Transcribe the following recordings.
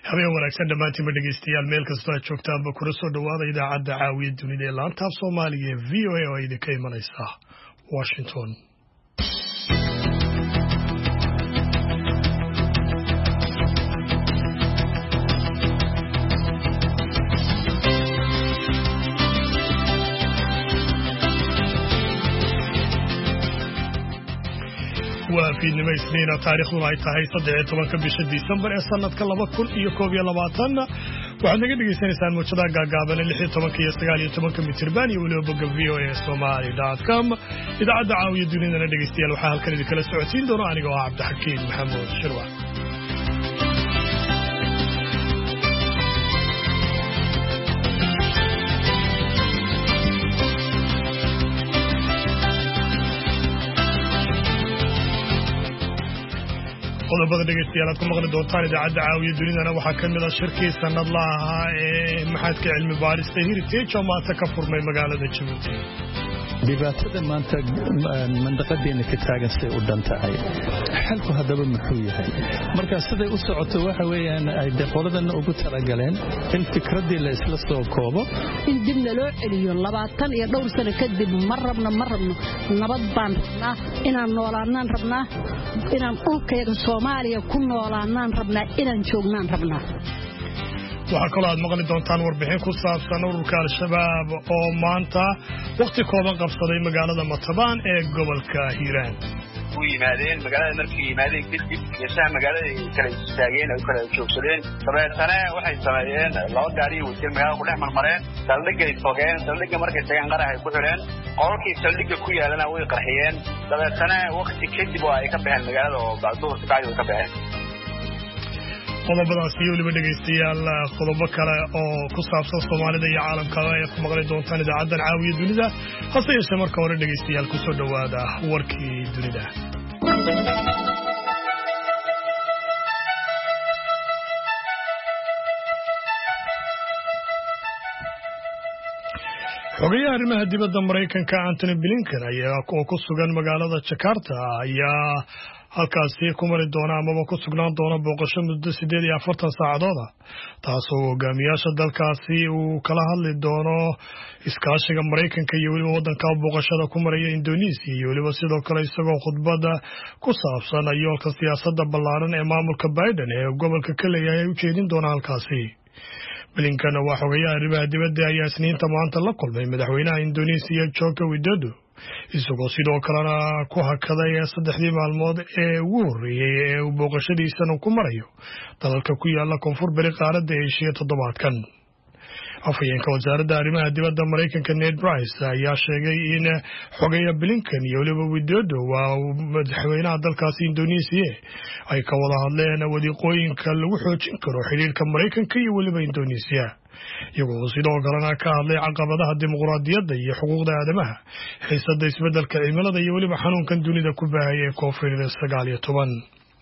habeen wanaagsan dhamaantiin dhegeystayaal meel kasta aad joogtaanba kuna soo dhawaada idaacadda caawiya dunida ee laanta af Soomaaliga ee VOA oo idinka imanaysa Washington. وفيدنا إسنين تاريخ وعيتها هي 17 بشهر ديسمبر سنة 2021 وعندنا قد يسني سان مجتمع قابل اللي 19 مترباني ولو بقى VOA Somali.com إذا عاد عاوي الدنيا ندق استيال وحال كل كلا سعودين دورو أنا جوا عبد الحكيم محمود شروع. qodobada dhegeystayaal aad ku maqli doontaan idaacadda caawiya dunidana waxaa ka mid ah shirkii sanadlaha ee maxadka cilmi baarista heritage oo maanta ka furmay magaalada Djibouti. dhibaatada maanta mandaqadeena ka taagan say u dhantahay xalku hadaba muxuu yahay marka siday u socoto waxa weeyaan ay qoladan ugu talagaleen in fikradii la isla soo koobo in dibna loo celiyo 20 iyo dhowr sano kadib marrabna nabad baan rabnaa inaan noolaanaan rabnaa inaan dhulkeena Soomaaliya ku noolaanaan rabnaa inaan joognaan rabnaa. waxaa kaloo aad maqli doontaan warbixin ku saabsan ururka Al-Shabaab oo maanta waqti kooban qabsaday magaalada Matabaan ee gobolka Hiiraan. u yimaadeen magaalada markii yimaadeen kadib yeeshaa magaalada kala istaageen oo kala joogsadeen sameeyana waxay sameeyeen laba gaari oo tir magaalada ku dhex marmareen saldhigay fogeen saldhiga markay tagaan qaraha ay ku xireen qolkii saldhiga ku yaalana way qarxiyeen sameeyana waqti kadib oo ay ka baxeen magaalada oo bacdu ka baxeen. qodobadaas iyo waliba dhegeystayaal qodobo kale oo ku saabsan Soomaalida iyo caalamka ay ku maqli doontaan idaacaddan caawiya dunida hase yeeshee marka hore dhegeystayaal ku soo dhawaada warkii dunida. xogayaha arrimaha dibadda Mareykanka Anthony Blinken ayaa ku sugan magaalada Jakarta ayaa halkaasi ku mari doona ama ku sugnaan doona booqasho muddo 48 saacadood taasoo hogaamiyaasha dalkaasi uu kala hadli doono iskaashiga Mareykanka iyo waliba wadanka booqashada ku maraya Indonesia iyo waliba sidoo kale isagoo khudbada ku saabsan yoolka siyaasadda ballaaran ee maamulka Biden ee gobolka ka leeyahay u jeedin doona halkaasi. Blinken waa xogayaha arrimaha dibadda ayaa Isniinta maanta la kulmay madaxweynaha Indonesia Joko Widodo isagoo sidoo kalena ku hakaday 3 maalmood ee ugu horeeyay ee uu booqashadiisana ku marayo dalalka ku yaala koonfur bari qaaradda Aasiya toddobaadkan. afhayeenka wasaaradda arrimaha dibadda Mareykanka Ned Price ayaa sheegay in xogayaha Blinken iyo waliba Widodo waa madaxweynaha dalkaasi Indonesia ay ka wada hadleen wadiiqooyinka lagu xoojin karo xiriirka Mareykanka iyo waliba Indonesia iyagoo sidoo kalena ka hadlay caqabadaha dimuqraadiyadda iyo xuquuqda aadamaha xiisadda isbeddelka cimilada iyo waliba xanuunkan dunida ku baahaya ee COVID-19.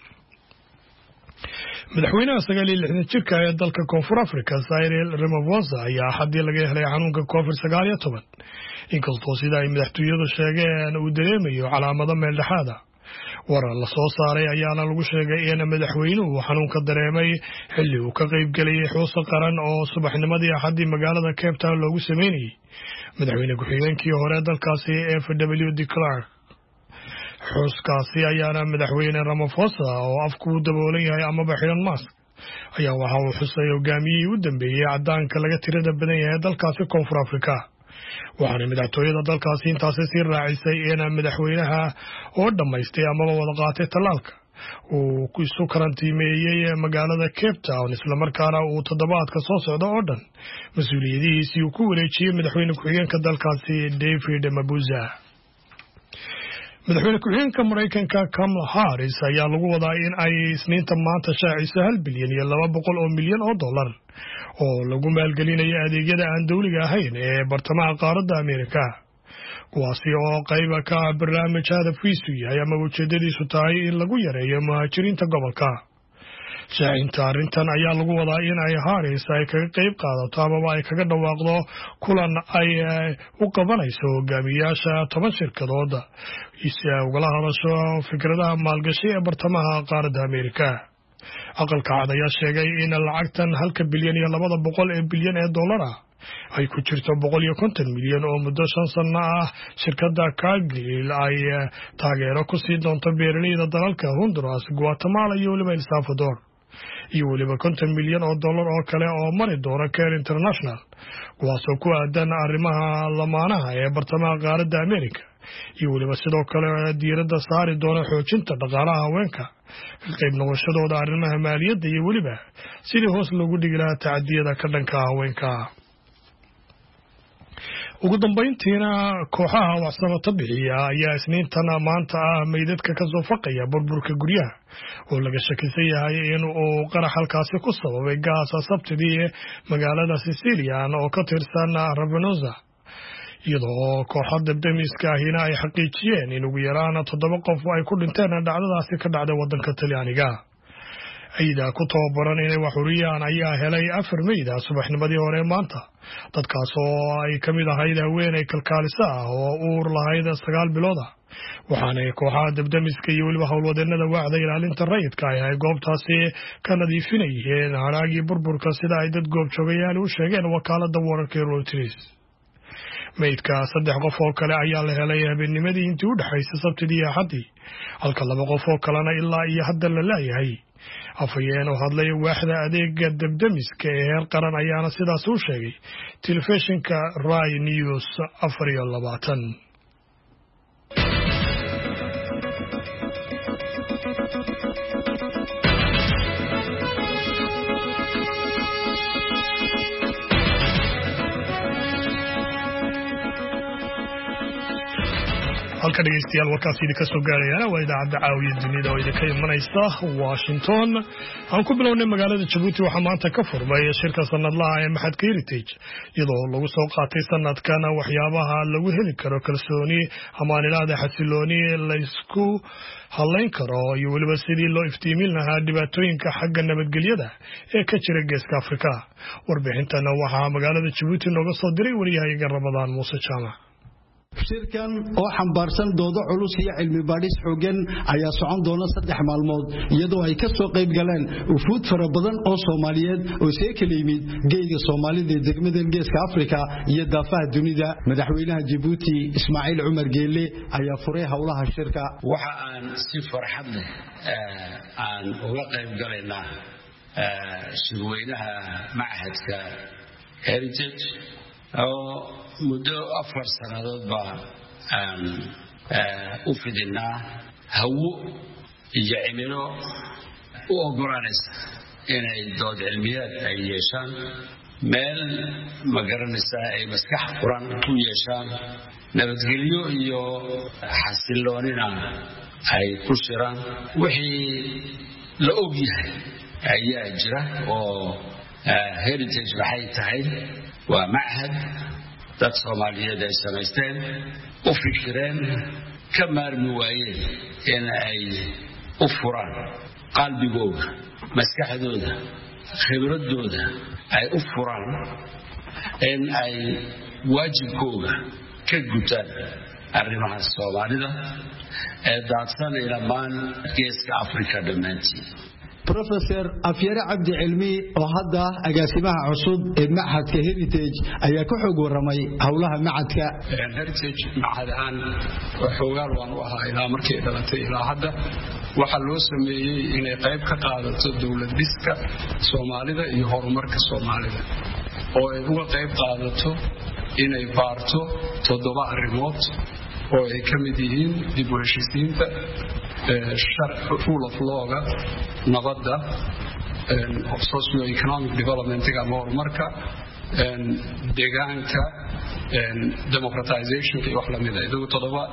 madaxweynaha 69 jirka ee dalka Koonfur Afrika Cyril Ramaphosa ayaa xadii laga helay xanuunka COVID-19 inkastoo sida ay madaxtooyadu sheegeen uu dareemayo calaamado meel dhexaad ah. warar la soo saaray ayaana lagu sheegay in madaxweynuhu xanuunka dareemay xilli uu ka qayb galay xuska qaran oo subaxnimadii Axadii magaalada Cape Town loogu sameeyay madaxweyne ku-xigeenkii hore dalkaasi FW de Klerk. xuskaasi ayaana madaxweyne Ramaphosa oo afku u daboolan yahay amaba xiran mask ayaa waxa uu xusay hogaamiyihii u dambeeyay cadaanka laga tirada badan yahay dalkaasi Koonfur Afrika. waxaana madaxtooyada dalkaasi intaasi sii raacisay in madaxweynaha oo dhamaystay amaba wada qaatay talaalka uu ku isu karantiimeeyay magaalada Cape Town isla markaana uu toddobaadka soo socda oo dhan mas'uuliyadihiisii uu ku wareejiyay madaxweyne ku-xigeenka dalkaasi David Mabuza. madaxweyne ku-xigeenka Mareykanka Kamala Harris ayaa lagu wadaa in ay Isniinta maanta shaaciso $1 bilyan iyo 200 milyan oo dollar oo lagu maalgelinayo adeegyada aan dawliga ahayn ee bartamaha qaaradda Ameerika kuwaasi oo qayb ka ah barnaamij hadafkiisu yahay ama ujeedadiisu tahay in lagu yareeyo muhaajiriinta gobolka. shaacinta arrintan ayaa lagu wadaa in ay Harris ay kaga qayb qaadato ama ay kaga dhawaaqdo kulan ay u qabanayso hogaamiyaasha 10 shirkadood si ay ugala hadasho fikradaha maalgashi ee bartamaha qaaradda Ameerika. aqalka cad ayaa sheegay in lacagtan 1 bilyan iyo 200 bilyan ee dollar ay ku jirto 150 milyan oo muddo 5 sano ah shirkadda Cargill ay taageero ku sii doonto beeraleyda dalalka Honduras, Guatemala iyo waliba El Salvador, iyo waliba 50 milyan oo dollar oo kale oo mari doona Care International kuwaasoo ku aadan arrimaha lamaanaha ee bartamaha qaaradda Amerika, iyo waliba sidoo kale diiradda saari doona xoojinta dhaqaalaha haweenka, ka qayb noqoshadooda arrimaha maaliyadda iyo waliba sidii hoos loogu dhigi lahaa tacadiyada ka dhanka haweenka. ugu dambeyntiina kooxaha waxsamata bixiya ayaa isniintan maanta meydadka ka soo faqaya burburka guryaha oo laga shakisan yahay in uu qarax halkaasi ku sababay gaas sabtidii magaalada Sicilian oo ka tirsan Ravenna, iyadoo kooxaha debdemiska ahina ay xaqiijiyeen in ugu yaraan 7 qof ay ku dhinteen dhacdadaasi ka dhacday wadanka Talyaaniga. ciida ku tababaran inay wax uriyaan ayaa helay 4 meyd subaxnimadii hore maanta, dadkaas oo ay ka mid ahayd haweeney kalkaalisa oo uur lahayd 9 bilood, waxaana kooxaha debdemiska iyo waliba howlwadeennada waaxda ilaalinta rayidka ay goobtaasi ka nadiifinayeen haraagii burburka sida ay dad goobjoogayaal u sheegeen wakaaladda wararka Reuters. meydka 3 qof oo kale ayaa la helay habeennimadii intii u dhaxaysay Sabtidii iyo Axaddii, halka 2 qof oo kalena ilaa iyo hadda la laayahay. afayeen oo hadlay waaxda adeega debdemiska ee heer qaran ayaana sidaas u sheegay telefishinka Rai News 24. halka dhegeystayaal warkaas idinka soo gaarayana waa idaacadda caawiya dunida oo idinka imanaysa Washington. aan ku bilownay magaalada Djibouti waxaa maanta ka furmay shirka sanadlaha ee Maxadka Heritage, iyadoo lagu soo qaatay sanadkan waxyaabaha lagu heli karo kalsooni amaanilada xasilooni la isku halayn karo iyo waliba sidii loo iftiimin lahaa dhibaatooyinka xagga nabadgelyada ee ka jira Geeska Afrika. warbixintana waxaa magaalada Djibouti nooga soo diray wariyahayaga Ramadaan Muuse Jaamac. shirkan oo xambaarsan doodo culus iyo cilmi baadhis xooggan ayaa socon doona 3 maalmood, iyadoo ay ka soo qayb galeen ufuud fara badan oo Soomaaliyeed oo see kala yimid geeska Soomaalida ee degmada Geeska Afrika iyo daafaha dunida. madaxweynaha Djibouti Ismaaciil Cumar Geelle ayaa furay howlaha shirka. waxa aan si farxad leh aan uga qayb galaynaa shirweynaha Maxadka Heritage oo muddo 4 sanadood aan u fidinaa hawo iyo cimilo u ogolaanaysa inay dood cilmiyeed ay yeeshaan, meel magaranaysa ay maskax furan ku yeeshaan, nabadgelyo iyo xasiloonina ay ku shiraan. wixii la og yahay ayaa jira oo heritage waxay tahay waa machad dad Soomaaliyeed ay samaysteen, u fikireen, ka maarmi waayeen in ay u furaan qalbigooda, maskaxdooda, khibradooda ay u furaan in ay waajibkooda ka gutaan arrimaha Soomaalida ee daadsan ilamaan Geeska Afrika dhammaantii. Professor Afyare Cabdi Cilmi oo hadda agaasimaha cusub ee Maxadka Heritage ayaa ku xog waramay howlaha Maxadka Heritage. Maxadahan xoogaal waan u ahaa ilaa markii dhalatay ilaa hadda waxa loo sameeyay inay qayb ka qaadato dawlad dhiska Soomaalida iyo horumarka Soomaalida, oo ay uga qayb qaadato inay baarto 7 arrimood oo ay ka mid yihiin dib u heshiisiinta, rule of law-ga, nabadda, socio-economic development-ga ama horumarka, deegaanka, democratization iyo wax lamid ah. iyagu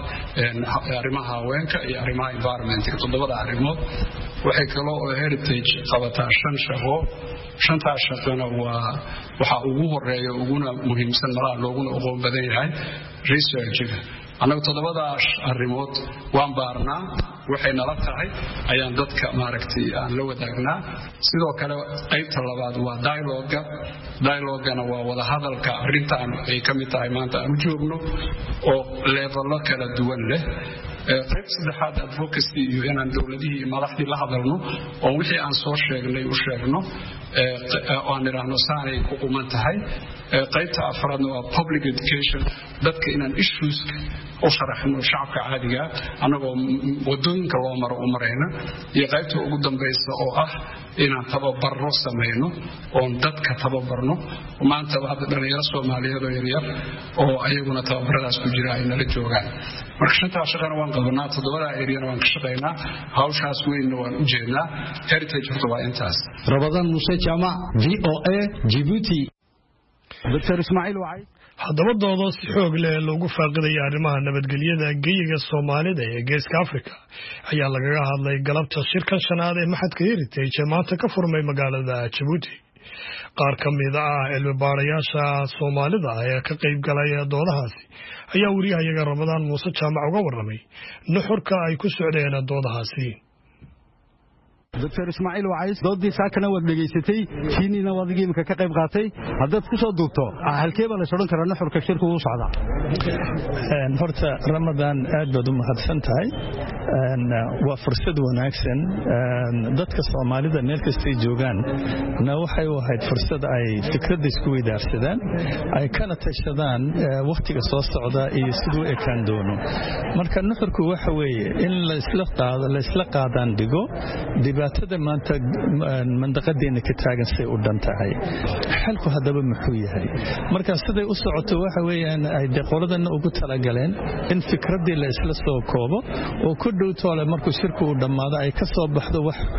7 arrimaha haweenka iyo arrimaha environment-ga, 7 arrimood. waxay kaloo oo heritage qabataa 5 shaqo. 5taas shaqana waxa ugu horeeya uguna muhiimsan malaha looguna aqoon badan yahay research-ga. anagu 7daas arrimood waan baarnaa, waxay nala tahay ayaan dadka maaragtay aan la wadaagnaa. sidoo kale qaybta labaad waa dialogue-gana waa wada hadalka arrintan ay ka mid tahay maanta aan u joogno oo levello kala duwan leh. qayb saddexaad advocacy iyo inaan dowladihii iyo madaxdii la hadalno oo wixii aan soo sheegnay u sheegno aan idhaahno saanay ku quman tahay qaybta afraadna waa public education dadka inaan issues u sharaxno shacabka caadiga anagoo wadooyinka loo maro u marayna iyo qaybta ugu dambaysa oo ah inaan tababarro samayno oon dadka tababarno maanta hadda dhalinyaro Soomaaliyeed oo yaryar oo ayaguna tababaradaas ku jira ay nala joogaan marka shantaa shaqana waan qabanaa toddobada eriyana waan ka shaqaynaa hawshaas weynna waan u jeednaa heritage horta waa intaas Ramadan Muuse Jaamac VOA Djibouti Dr. Ismaaciil Wacay haddaba doodo si xoog leh loogu faaqiday arrimaha nabadgelyada geyiga Soomaalida ee Geeska Afrika ayaa lagaga hadlay galabta shirkan shanaad ee maxadka Heritage ee maanta ka furmay magaalada Djibouti qaar ka mid ah cilmi-baarayaasha Soomaalida ee ka qayb galay doodahaasi ayaa wariyahayaga Ramadan Muuse Jaamac uga warramay nuxurka ay ku socdeen doodahaasi Dr. Ismaaciil Wacay doodii saakana wad dhageysatay kiinina wadigii imka ka qayb qaatay haddaad ku soo duubto halkeeba la sodhan karaa nuxurka shirku uu socdaa horta Ramadan aad baad u mahadsan tahay waa fursad wanaagsan dadka Soomaalida meel kasta ay joogaan waxay u ahayd fursad ay fikrad isku weydaarsadaan ay kana tashadaan waqtiga soo socda iyo sidoo ekaan doono marka nuxurku waxa weeye in la isla qaadaan dhigo dibaatada maanta mandaqadeena ka taagan say u dhantahay xalku hadaba muxuu yahay marka siday u socoto waxa weeyaan ay qoladana ugu talagaleen in fikradii la isla soo koobo oo ku dhow toole markuu shirku u dhamaado ay ka soo baxdo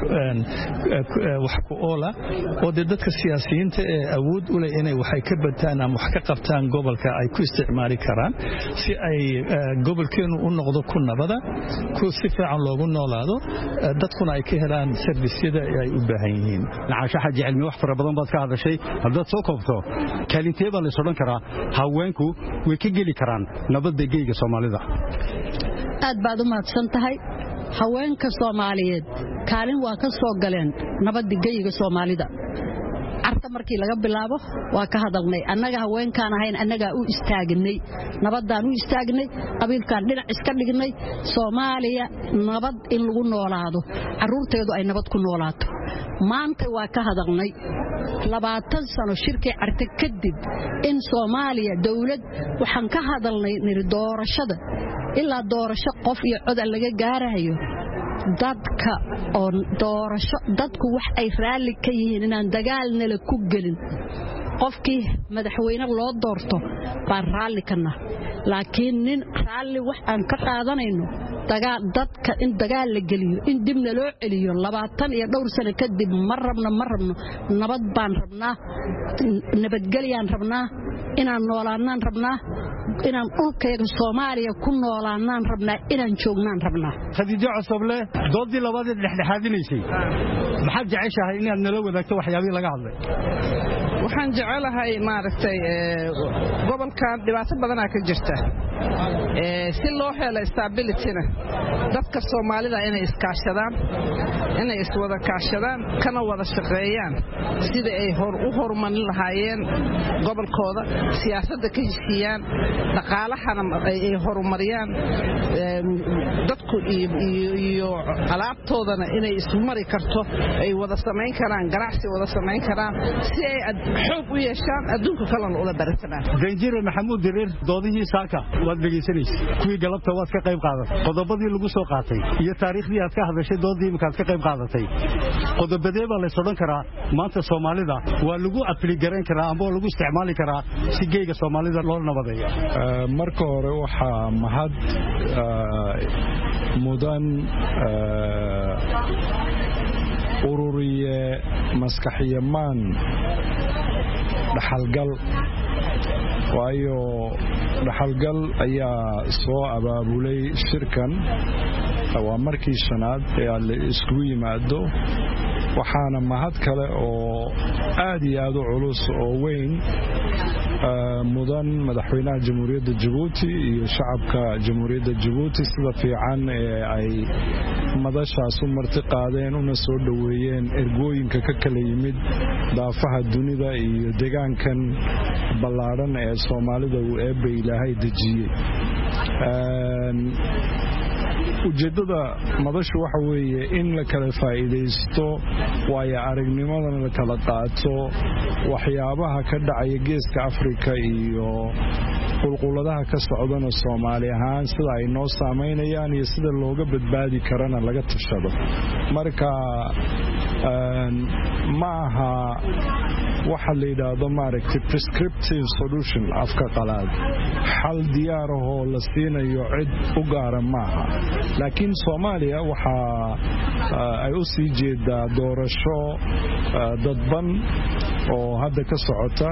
wax ku oola oo dadka siyaasiyiinta ee awood u leh inay waxay ka badtaan ama wax ka qabtaan gobolka ay ku isticmaali karaan si ay gobolkeenu u noqdo ku nabada ku si fiican loogu noolaado dadkuna ay ka helaan servisyada ay u baahan yihiin Naasha Xaji Cilmi wax fara badan baad ka hadashay haddaad soo koobto kaalinteeba la sodhan karaa haweenku way ka geli karaan nabadda geyiga Soomaalida aad baad u mahadsan tahay haweenka Soomaaliyeed kaalin waa ka soo galeen nabadda geyiga Soomaalida arta markii laga bilaabo waa ka hadalnay annaga haweenkaan ahayn annaga u istaagnay nabadaan u istaagnay qabiilkaan dhinac iska dhignay Soomaaliya nabad in lagu noolaado caruurteedu ay nabad ku noolaato maanta waa ka hadalnay 20 sano shirkii arta kadib in Soomaaliya dawlad waxaan ka hadalnay doorashada ilaa doorasho qof iyo cod laga gaarayo dadka oo doorasho dadku wax ay raali ka yihiin inaan dagaalna la ku gelin qofkii madaxweyne loo doorto baa raali kana laakiin nin raali wax aan ka qaadanayno dadka in dagaal la geliyo in dibna loo celiyo 20 iyo dhowr sano kadib ma rabno nabad baan rabnaa nabadgelyan rabnaa inaan noolaanaan rabnaa inaan dhulkeega Soomaaliya ku noolaanaan rabnaa inaan joognaan rabnaa Khadiijo Cosoble doodii labaad ee dhexdhexaadinaysay maxaad jeceshahay inaad nala wadaagto waxyaabihii laga hadlay waxaan jecelahay maaragtay gobolkan dhibaato badan ka jirta si loo helo stability-na dadka Soomaalida inay iskaashadaan inay iswada kaashadaan kana wada shaqeeyaan sida ay u horumarin lahaayeen gobolkooda siyaasadda ka heshiiyaan dhaqaalahana ay horumariyaan dadku iyo alaabtoodana inay isku mari karto ay wada sameyn karaan ganacsi wada sameyn karaan si ay xoog u yeeshaan adduunka kale ula barataan Danjiro Maxamuud Dirir doodihii saaka waad dhageysanaysaa kuwii galabta waad ka qayb qaadatay qodobadii lagu soo qaatay iyo taariikhdii aad ka hadashay doodii markaad ka qayb qaadatay qodobadee baa la sodhan karaa maanta Soomaalida waa lagu apli garan karaa ama lagu isticmaali karaa si geyiga Soomaalida loo nabadeeyo marka hore waxa mahad mudan ururiye maskaxiyamaan dhaxalgal waayo dhaxalgal ayaa soo abaabulay shirkan waa markii shanaad ee la isku yimaado waxaana mahad kale oo aad iyo aad u culus oo weyn mudan madaxweynaha jamhuuriyadda Djibouti iyo shacabka jamhuuriyadda Djibouti sida fiican ee ay madashaas u marti qaadeen una soo dhaweeyeen ergooyinka ka kala yimid daafaha dunida iyo deegaankan ballaaran ee Soomaalida uu eebay Ilaahay dejiyay ujeeddada madashu waxa weeye in la kala faa'iidaysto waayo aragnimadana la kala qaato waxyaabaha ka dhacaya geeska Afrika iyo qulquladaha ka socdana Soomaali ahaan sida ay noo saameynayaan iyo sida looga badbaadi karana laga tashado marka maaha waxa la yiraahdo maaragtay prescriptive solution afka qalaad xal diyaar ah oo la siinayo cid u gaar maaha laakiin Soomaaliya waxa ay u sii jeedaa doorasho dadban oo hadda ka socota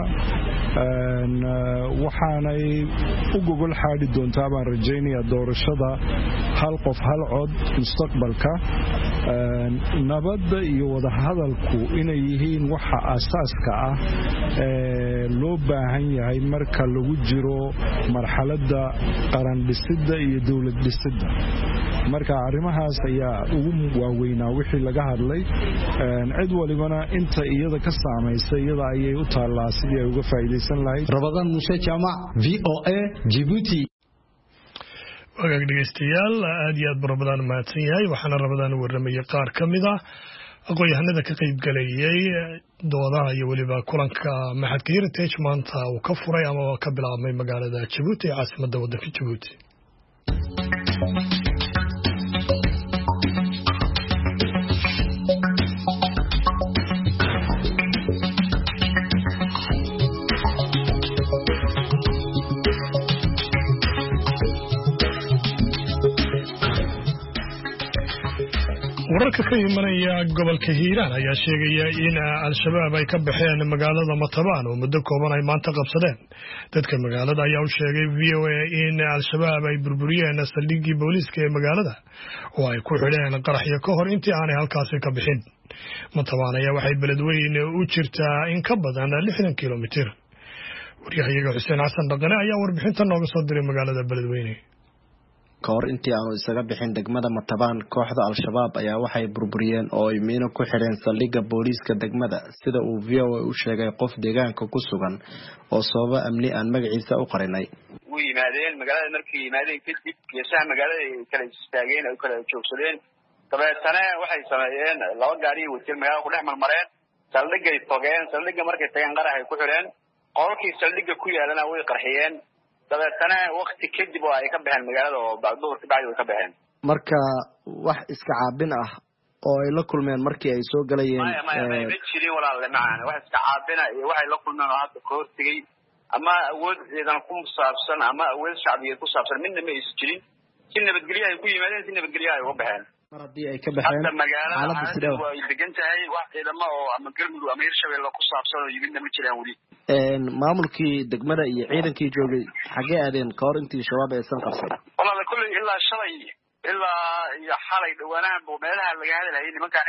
waxaanay u gogol xaadi doontaa baan rajaynayaa doorashada hal qof hal cod mustaqbalka nabadda iyo wada hadalku inay yihiin waxa asaaska ah loo baahan yahay marka lagu jiro marxaladda qaran dhisidda iyo dawlad dhisidda marka arrimahaas ayaa ugu waaweynaa wixii laga hadlay cid walibana inta iyada ka saameysay iyada ayay u taallaa sidii ay uga faa'iideysan lahayd Ramadan Muuse Jamac VOA Djibouti wagaag dhegeystayaal aad iyo aad Ramadan mahadsan yahay waxaana Ramadan warramay qaar kamid ah aqoonyahanada ka qayb galayay doodaha iyo waliba kulanka maxadka Heritage maanta uu ka furay ama ka bilaabmay magaalada Djibouti caasimadda waddanka Djibouti wararka ka imanaya gobolka Hiiraan ayaa sheegaya in al-shabaab ay ka baxeen magaalada Matabaan oo muddo kooban ay maanta qabsadeen dadka magaalada ayaa u sheegay VOA in al-shabaab ay burburiyeen saldhiggii booliiska ee magaalada oo ay ku xidheen qaraxyo ka hor intii aanay halkaasi ka bixin Matabaan ayaa waxay beledweyne u jirtaa in ka badan 60 kilomitir wariyahayaga Xuseen Xasan Dhaqane ayaa warbixintan nooga soo diray magaalada beledweyne kahor intii aanu isaga bixin degmada Matabaan kooxda al-shabaab ayaa waxay burburiyeen oo ay miino ku xireen saldhigga booliiska degmada sida uu VOA u sheegay qof deegaanka ku sugan oo sababa amni aan magaciisa u qarinay u yimaadeen magaalada markii yimaadeen kadib geesaha magaalada ay kala istaageen ay kala joogsadeen dabeetana waxay sameeyeen laba gaari wajir magaalada ku dhex marmareen saldhiggay fogeen saldhigga markay tageen qarax ay ku xireen qolkii saldhigga ku yaalana way qarxiyeen dabeetana waqti kadib oo ay ka baxeen magaalada oo duhur ka bacdi way ka baxeen marka wax iska caabin ah oo ay la kulmeen markii ay soo galayeen ma jirin walaalle macaan wax iska caabina iyo waxay la kulmeen oo hadda ka hortagay ama awood ciidan ku saabsan ama awood shacbiyeed ku saabsan midna ma aysan jirin si nabadgelyo ay ku yimaadeen si nabadgelyo ay uga baxeen mar haddii ay ka baxeen xaaladda sidee way degan tahay wax ciidamo oo ama galmudug ama hirshabelle ku saabsan oo yimidna ma jiraan weli maamulkii degmada iyo ciidankii joogay xagee aadeen ka hor intii shabaab aysan qabsan walaal kulli ilaa shalay ilaa iyo xalay dhawaanahan buu meelaha laga hadlayay nimankaan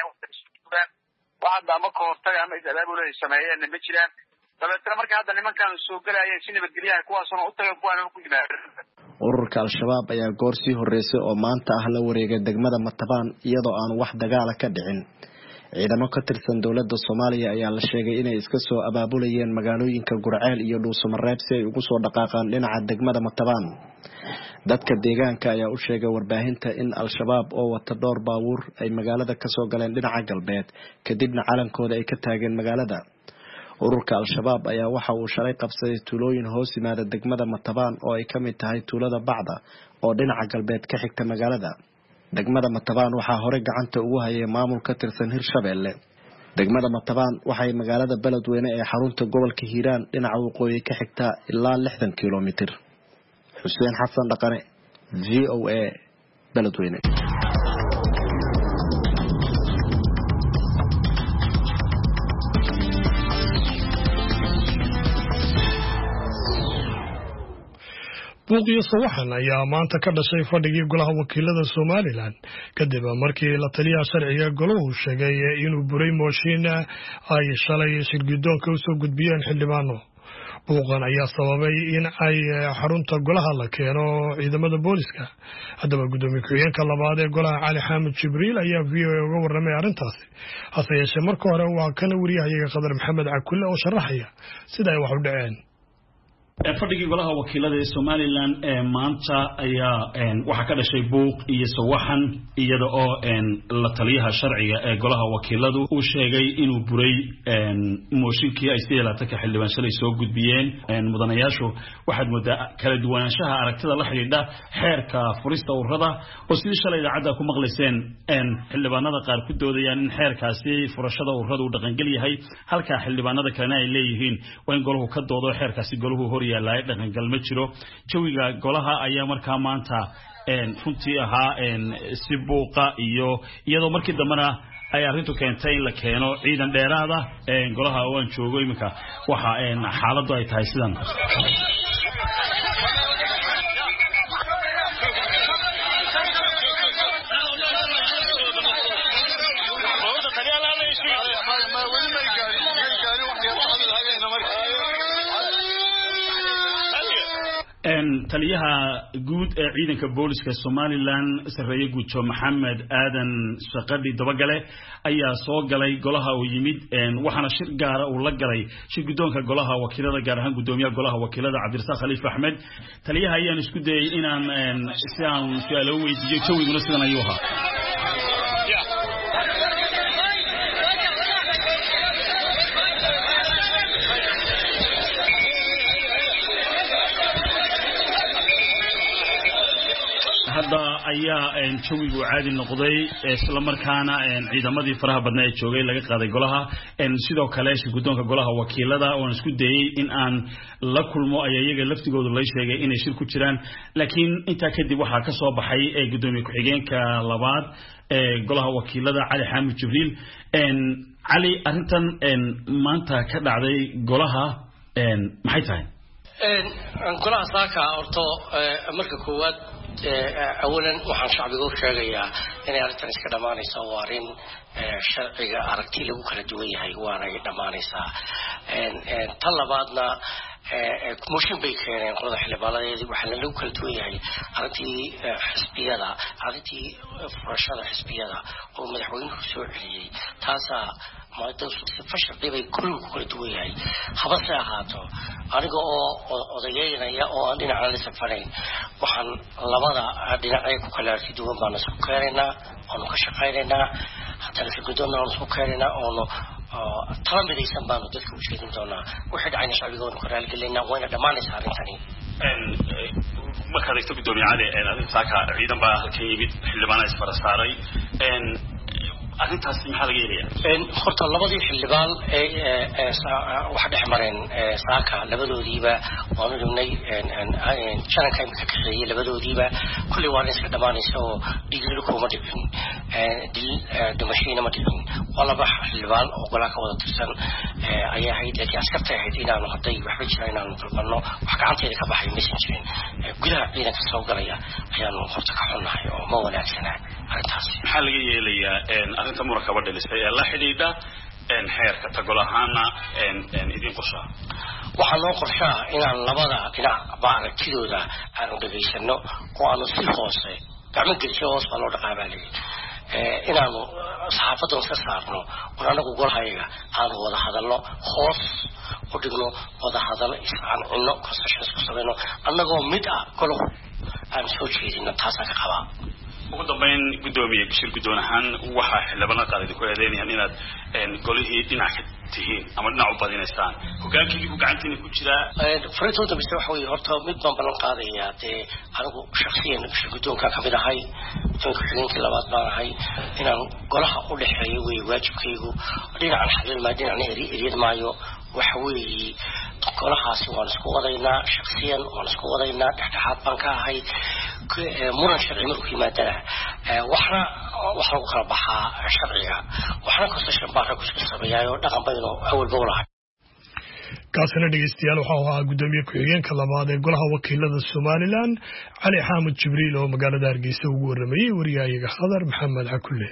waxaad ama ka hortag ama is-abaabul ay sameeyeen ma jiraan dabeetana marka hadda nimankaan soo galayeen si nabadgelyaha kuwaasuna u tagay kuwaana ku yimaadeen ururka al-shabaab ayaa goor sii horeysay oo maanta ah la wareegay degmada Matabaan iyadoo aan wax dagaal ka dhicin ciidamo ka tirsan dawladda Soomaaliya ayaa la sheegay inay iska soo abaabulayeen magaalooyinka Gurceel iyo Dhuusamareeb si ay ugu soo dhaqaaqaan dhinaca degmada Matabaan dadka deegaanka ayaa u sheegay warbaahinta in al-shabaab oo wata dhowr baabuur ay magaalada ka soo galeen dhinaca galbeed kadibna calankooda ay ka taageen magaalada ururka al-shabaab ayaa waxa uu shalay qabsaday tuulooyin hoos yimaada degmada Matabaan oo ay ka mid tahay tuulada Bacda oo dhinaca galbeed ka xigta magaalada degmada Matabaan waxaa hore gacanta ugu hayay maamul ka tirsan Hirshabelle degmada Matabaan waxay magaalada beledweyne ee xarunta gobolka Hiiraan dhinaca waqooyi ka xigta ilaa 60 kilomitir Xuseen Xasan Dhaqane VOA beledweyne buuqiyo sawaxan ayaa maanta ka dhashay fadhigii golaha wakiilada Somaliland kadib markii la taliyaha sharciga goluhu sheegay inuu buray mooshin ay shalay shirgidoonka u soo gudbiyeen xildhibaano buuqan ayaa sababay in ay xarunta golaha la keeno ciidamada booliska haddaba gudoomiye ku-xigeenka labaad ee golaha Cali Xamed Jibriil ayaa VOA uga warramay arrintaasi hase yeeshee marka hore waa kana wariyahayaga Qadar Maxamed Cakulle oo sharaxaya sida ay wax u dhaceen fadhigii golaha wakiilada ee Somaliland maanta ayaa waxa ka dhashay buuq iyo sawaxan iyada oo la taliyaha sharciga ee golaha wakiiladu uu sheegay inuu buray mooshinkii ay sideelata ka xildhibaan shalay soo gudbiyeen mudanayaashu waxaad moodaa kala duwanaanshaha aragtida la xiriirta xeerka furista ururada oo sidii shalay idaacada ku maqlayseen xildhibaanada qaar ku doodayaan in xeerkaasi furashada ururadu uu dhaqan gal yahay halka xildhibaanada kalena ay leeyihiin waa in golahu ka doodo xeerkaasi golahu hor yaallay dhaqan gal ma jiro jawiga golaha ayaa markaa maanta runtii ahaa si buuqa iyo iyadoo markii dambana ay arrintu keentay in la keeno ciidan dheeraada golaha oo aan joogo iminka waxa xaaladdu ay tahay sidan taliyaha guud ee ciidanka booliska Somaliland sareeye guujo Maxamed Aadan Shaqadi dabagale ayaa soo galay golaha oo yimid waxana shir gaar ah uu la galay shir gudoonka golaha wakiilada gaar ahaan gudoomiyaha golaha wakiilada Cabdirasaaq Khaliif Axmed taliyaha ayaan isku dayay inaan si aan su'aalo weydiiyo jawiguna sidan ayuu ahaa hadda ayaa jawigu caadi noqday isla markaana ciidamadii faraha badnaa ee joogay laga qaaday golaha sidoo kale gudoonka golaha wakiilada oo isku dayay in aan la kulmo ayaga laftigoodu la sheegay inay shir ku jiraan laakiin inta kadib waxa ka soo baxay gudoomiye ku-xigeenka labaad ee golaha wakiilada Cali Xaamid Jibriil Cali arintan maanta ka dhacday golaha maxay tahay golaha saaka orto marka koowaad أولاً وحن شعبي قول شيء إن أردت نسكت دمانيسا وارين شرعي أركتي له كل دوية هيوانا دمانيسا طلباتنا كمشين بيكين قرض حلبالا يدي وحنا لو كل دوية هي أردتي حسبية ذا أردتي فرشة حسبية ذا ومدحوين خسوعي تاسا ما تفشل بيبي كل دوية هي خبصة هاتو أنا أضيعنا يا أو عندنا على سفرين وحن لبضع عندنا أي كلا كدوم بنا سكرنا أو كشقيرنا حتى في قدومنا سكرنا أو طالما بدي سبان ودك مش كده دونا واحد عين شعبي يقول كرال قال لنا وين دماني صارين ثاني ما كان يكتب دوني عليه أنا ساكا عيدا بقى كيبي حلبانا يسفر صاري أنت محل غيرية. خرط اللبضي في اللبال واحد حمرين ساكا لبدو ديبا وأنا دمني كان كاين بتكشي لبدو ديبا كل وارث كدماني سو ديجلكو ما تبين دمشينا ما تبين ولا بح اللبال وقلا كوض تسن أيه هيد لكن أسكت هيدينا نحطي وحبيتنا هنا نطلبنا وحكانتي لك بحي مسنجين قلها بينا في السوق قرية أيام خرط كحولنا ما ولا سنة محل غيرية أنت مركبة للسيئة لا حديدة حيرك تقول هانا إذن قصة وحنا قرشة إن اللبضة إن بعض كيلو ذا أنا دقيسنو وأنا سيخوصي كمان كيلو فلو دقابلي إن أنا صحافة سسارنو وأنا أقول هايga أنا وضع هذا الله خوص ودقنو وضع هذا الله إسعان إنه كسرش كسبينو أنا قوم مدة كله أنا سوتشي إن تاسك خبا ugu dambeyn gudoomiye shir gudoon ahaan waxa xilbana qaali ku eedeynayaan inaad golihii dhinac ka tihiin ama dhinac u badinaysaan hogaankii ku gacantiina ku jira فريتو ده بيستوى حوي هرتا مد من بلن قاضية أنا شخصيا شر gudoon ka kamid ahay xilin labaad baan ahay inaan golaha u dhaxeeyo way waajibkaygu dhinaca xalil ma dhinaca eriyad maayo waxa weeye golahaasi waan isku wadaynaa shakhsiyan waan isku wadaynaa dhexdhexaad baan ka ahay muran sharci markuu yimaadana waxna waxa lagu kala baxaa sharciga waxna kasta baa ku sameeyayo dhaqan bayno awal golaha kaasina dhageystayaal waxa uu ahaa gudoomiye ku-xigeenka labaad ee golaha wakiilada Somaliland Cali Xaamid Jibriil oo magaalada Hargeysa ugu waramayay wariyaha Khadar Maxamed Xakulle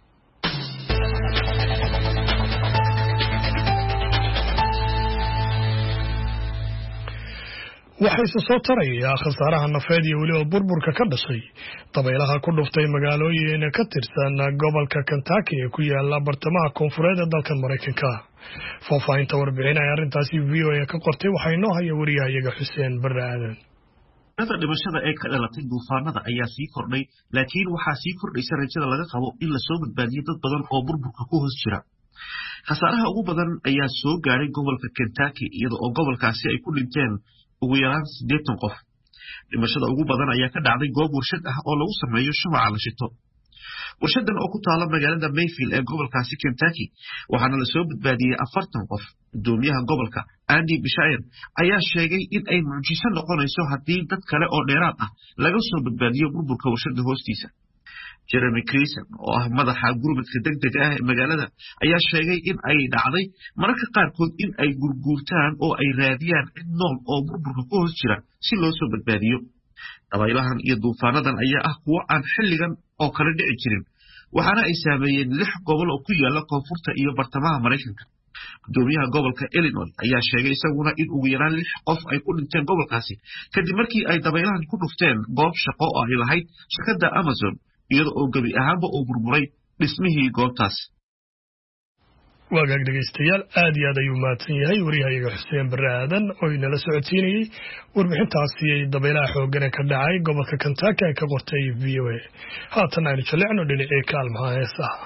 waxay soo tarayay khasaaraha nafeed iyo waliba burburka ka dhashay dabaylaha ku dhuftay magaalooyin ka tirsan gobolka Kentucky ee ku yaala bartamaha koonfureed ee dalka Mareykanka faahfaahinta warbixin ay arrintaasi VOA ka qortay waxaa inoo haya wariyahayaga Xuseen Barre Aadan. dhimashada ee ka dhalatay duufaanada ayaa sii kordhay, laakiin waxaa sii kordhaysa rajada laga qabo in la soo badbaadiyo dad badan oo burburka ku hoos jira. khasaaraha ugu badan ayaa soo gaaray gobolka Kentucky, iyada oo gobolkaasi ay ku dhinteen ugu yaraan 80 qof. dhimashada ugu badan ayaa ka dhacday goob warshad ah oo lagu sameeyo shumaca la shito. warshadan oo ku taala magaalada Mayfield ee gobolkaasi Kentucky waxaana la soo badbaadiyey 40 qof. gudoomiyaha gobolka Andy Beshear ayaa sheegay in ay mucjiso noqonayso haddii dad kale oo dheeraad ah laga soo badbaadiyo burburka warshada hoostiisa. Jeremy Creason oo ah madaxa gurmadka degdega ah ee magaalada ayaa sheegay in ay dhacday mararka qaarkood in ay gurguurtaan oo ay raadiyaan cid nool oo burburka ku hoos jira si loo soo badbaadiyo. dabaylahan iyo duufaanadan ayaa ah kuwo aan xilligan oo kale dhici jirin, waxaana ay saameeyeen 6 gobol oo ku yaala koonfurta iyo bartamaha Mareykanka. gudoomiyaha gobolka Illinois ayaa sheegay isaguna in ugu yaraan 6 qof ay ku dhinteen gobolkaasi kadib markii ay dabaylahan ku dhufteen goob shaqo oo ay lahayd shirkadda Amazon, iyada oo gabi ahaanba uu burburay dhismihii goobtaas. waagaag dhegaystayaal aad iyo aad ayuu mahadsan yahay wariyahayaga Xuseen Barre Aadan oo inala socodsiinayay warbixintaasi ay dabaylaha xooggan ka dhacay gobolka Kentucky ay ka qortay VOA. haatan aynu jaleecno dhinacii kaalmaha heesaha.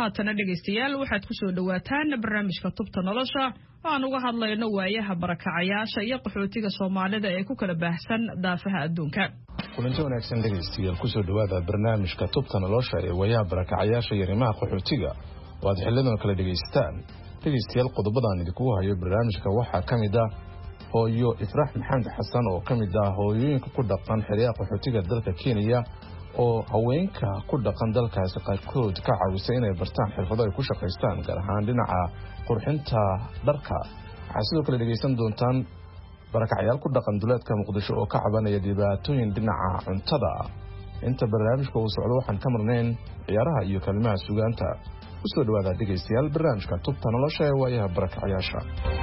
haatana dhegaystayaal waxaad ku soo dhawaataan barnaamijka tubta nolosha aan uga hadlayno waayaha barakacayaasha iyo qaxootiga Soomaalida ee ku kala baahsan daafaha adduunka. kulanti wanaagsan dhegaystayaal ku soo dhawaada barnaamijka tubta nolosha ee waayaha barakacayaasha iyo arrimaha qaxootiga waad xilidan kala dhagaystaan. dhegaystayaal qodobadaan idinku hayo barnaamijka waxaa ka mid ah hooyo Ifraax Maxamed Xasan oo ka mid ah hooyooyinka ku dhaqan xeryaha qaxootiga dalka Kenya oo haweenka ku dhaqan dalkaas qaarkood ka caawisay inay bartaan xirfado ay ku shaqeystaan gaar ahaan dhinaca qurxinta dharka. waxaa sidoo kale dhegaysan doontaan barakacayaal ku dhaqan duleedka Muqdisho oo ka cabanaya dhibaatooyin dhinaca cuntada. inta barnaamijka uu socdo waxaan ka marnayn ciyaaraha iyo kalimaha suugaanta. u soo dhawaada dhegaystayaal barnaamijka tubta nolosha ee waayaha barakacayaasha.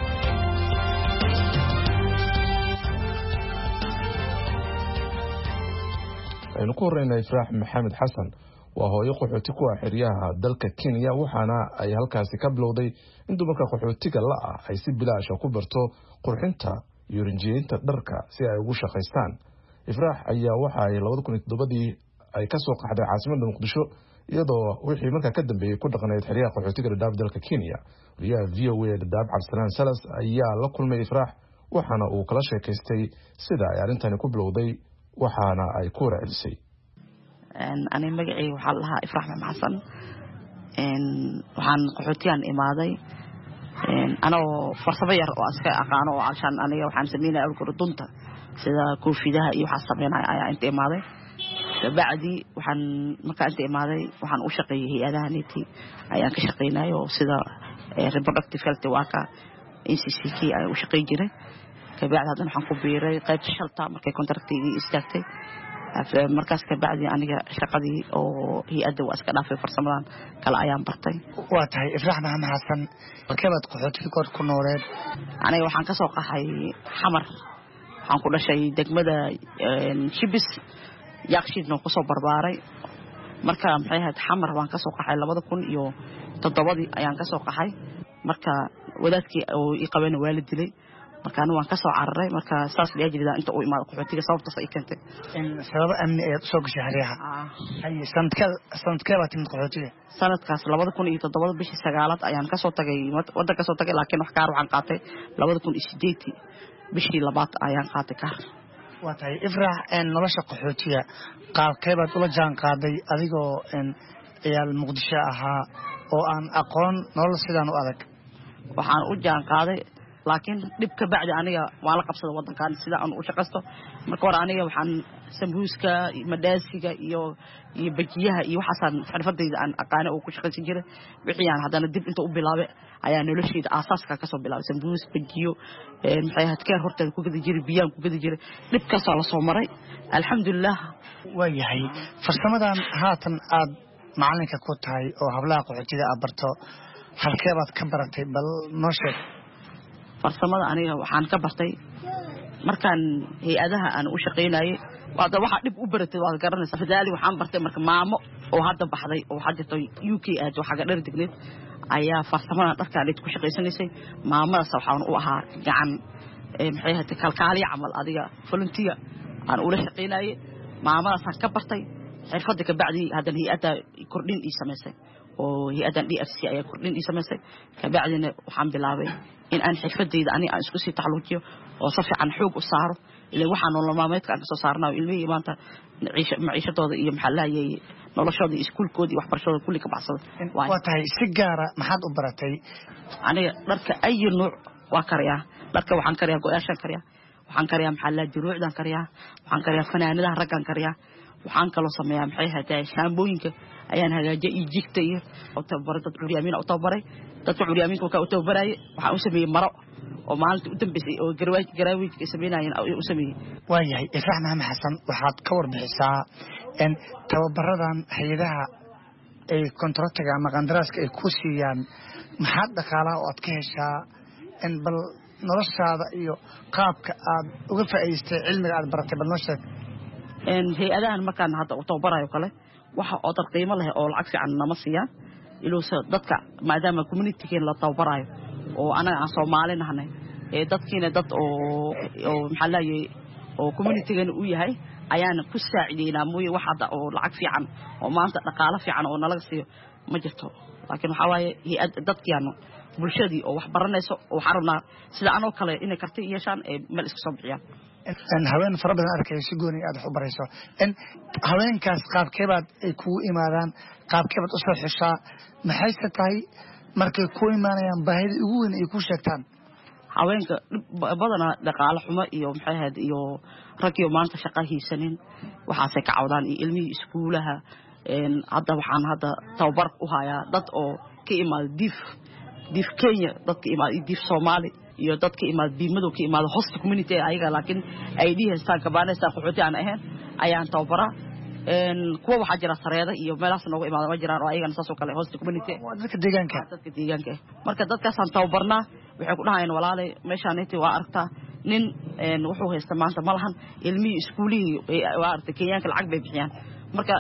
aynu ku horeynaa Ifraax Maxamed Xasan waa hooyo qaxooti ku ah xeryaha dalka Kenya waxaana ay halkaasi ka bilowday in dumarka qaxootiga la ah ay si bilaash ah ku barto qurxinta iyo rinjiyeynta dharka si ay ugu shaqeystaan. Ifraax ayaa waxa ay 2007 ay ka soo qaxday caasimadda Muqdisho iyadoo wixii markaa ka dambeeyay ku dhaqaneed xeryaha qaxootiga Dadaab dalka Kenya. wariyaha VOA Dadaab Cabdisalaan Salas ayaa la kulmay Ifraax waxaana uu kala sheekaystay sida ay arintani ku bilowday waxaana ay ku raacisay. أنا مجيء وحلها إفراح مع حسن وحن قحوتيان إمادي أنا فرصبير وأسكا أقانو عشان أنا وحن سمينا أقول طنطا سida كوفيدها يحسبينها أنت إمادي بعدي وحن مكان أنت إمادي وحن أشقي هي هذا نيتي أيام كشقينا يو سida reproductive health واقع NCCK أشقي جري كبعد هذا نحن كبيرة قيد الشرطة مركي كونتراكتي استاكتي markaas ka bacdi aniga shaqadii oo hay'adda waa iska dhaafay farsamadan kala ayaan bartay. waa tahay Ifraax Maxamed Xasan markaad qaxootiga kor ku nooleed aniga waxaan ka soo qaxay Xamar waxaan ku dhashay degmada Shibis Yaaqshiidna ku soo barbaaray marka maxay ahayd Xamar waan ka soo qaxay 2007 ayaan ka soo qaxay marka wadaadkii oo i qabeen waa la dilay marka waan ka soo cararay marka saas la ajirida inta uu imaado qaxootiga sababtaas ay keentay in sabab amni ay soo gashay xariyaha ay sanadkee baad timid qaxootiga sanadkaas 2007 bishii 9 ayaan ka soo tagay wadda ka soo tagay laakiin wax kaar waxaan qaatay 2008 bishii 2 ayaan qaatay kaar. waa tahay Ifraax nolosha qaxootiga qaabkee baad ula jaan qaaday adigoo ciyaal Muqdisho ahaa oo aan aqoon nolol sidaan u adag waxaan u jaan qaaday laakiin dib ka bacdi aniga waan la qabsaday wadankan sida aan u shaqaysto marka hore aniga waxaan sambuuska madaasiga iyo bajiyaha iyo waxaan xirfadayda aan aqaan oo ku shaqaysan jiray wixii aan hadana dib inta u bilaabay ayaa noloshayda asaaska ka soo bilaabay sambuus bajiyo maxay ahayd keer horteed ku gadi jiray biyaan ku gadi jiray dibkaas la soo maray alxamdulillah. waa yahay farsamadan haatan aad macalinka ku tahay oo hablaha qaxootiga aad barto halkee baad ka baratay bal noo sheeg. farsamada aniga waxaan ka bartay markaan hay'adaha aan u shaqeynayay waxa dib u baratay waad garanaysaa fadaali waxaan bartay marka maamo oo hadda baxday oo hadda UK aad waxa ga dhar digneed ayaa farsamada dharka ay ku shaqeysanaysay maamadaas waxaan u ahaa gacan maxay ahayd kalkaaliye camal adiga volunteer aan u la shaqeynayay maamadaas ka bartay xirfadda ka bacdi hadda hay'ada kordhin ii sameysay oo hay'adan DRC ayaa kordhin ii sameysay ka bacdina waxaan bilaabay in aan xirfadayda ani aan isku sii taxaluujiyo oo si fiican xoog u saaro ilaa waxaan nolol maalmeedka aan soo saarnaa ilmihii maanta maciishadooda iyo maxallayay noloshooda iskuulkoodii waxbarashadooda kulli ka baxsaday. waa tahay si gaara maxaad u baratay aniga dharka ay nooc waa kariyaa dharka waxaan kariyaa go'aashan kariyaa waxaan kariyaa maxallaa diruucdan kariyaa waxaan kariyaa fanaanadaha raggan kariyaa waxaan kaloo sameeyaa maxay ahayd shaambooyinka ayaan hagaajiyay iyo jigta iyo tababaray dad curyaamin oo tababaray dadka curyaaminka ka tababaray waxaan u sameeyay maro oo maalinta u dambeysay oo garaawiijka sameynayeen u sameeyay. waa yahay Ifraax Maxamed Xasan waxaad ka warbixisaa in tababaradan hay'adaha ay kontraktiga ama qandaraaska ay ku siiyaan maxaad dhaqaalaha oo aad ka heshaa in bal noloshaada iyo qaabka aad uga faa'iideystay cilmiga aad baratay bal noo sheeg. hay'adahan markaan hadda u tababarayo kale waxa oo dad qiimo leh oo lacag fiican nama siiyaan iloosa dadka maadaama community-keen la tababarayo oo anaga aan Soomaali nahnay dadkiina dad oo maxallayay oo community-gan u yahay ayaan ku saacideynaa mooy wax hadda oo lacag fiican oo maanta dhaqaale fiican oo nalaga siiyo ma jirto laakiin waxa waaye hay-ad dadkiyaano bulshadii oo wax baranayso oo waxaan rabnaa sida anoo kale inay karti yeeshaan ee meel iska soo bixiyaan haween fara badan arkay si gooni aad wax u barayso haweenkaas qaabkeebaad ay kugu imaadaan qaabkeebaad u soo xishaa maxayse tahay markay ku imaanayaan baahida ugu weyn ay ku sheegtaan haweenka badanaa dhaqaale xumo iyo maxay ahayd iyo raggiyo maanta shaqo haysanin waxaasay ka cawdaan iyo ilmihii iskuulaha hadda tababar u hayaa dad oo ka imaada diif Kenya dad ka imaada diif Soomaali iyo dad ka imaada biimadow ka imaada host community ayaga laakiin ay dhihaystaan kabaanaysa qaxooti aan ahayn ayaan tababara kuwa waxa jira sareeda iyo meelahaas nooga imaada ma jiraan oo ayagana saas oo kale host community dadka deegaanka marka dadkaasaan tababarnaa waxay ku dhahayeen walaalay meeshaaniti waa aragtaa nin wuxuu haysta maanta ma lahan ilmihii iskuulihii waa aragtay Kenyaanka lacag bay bixiyaan marka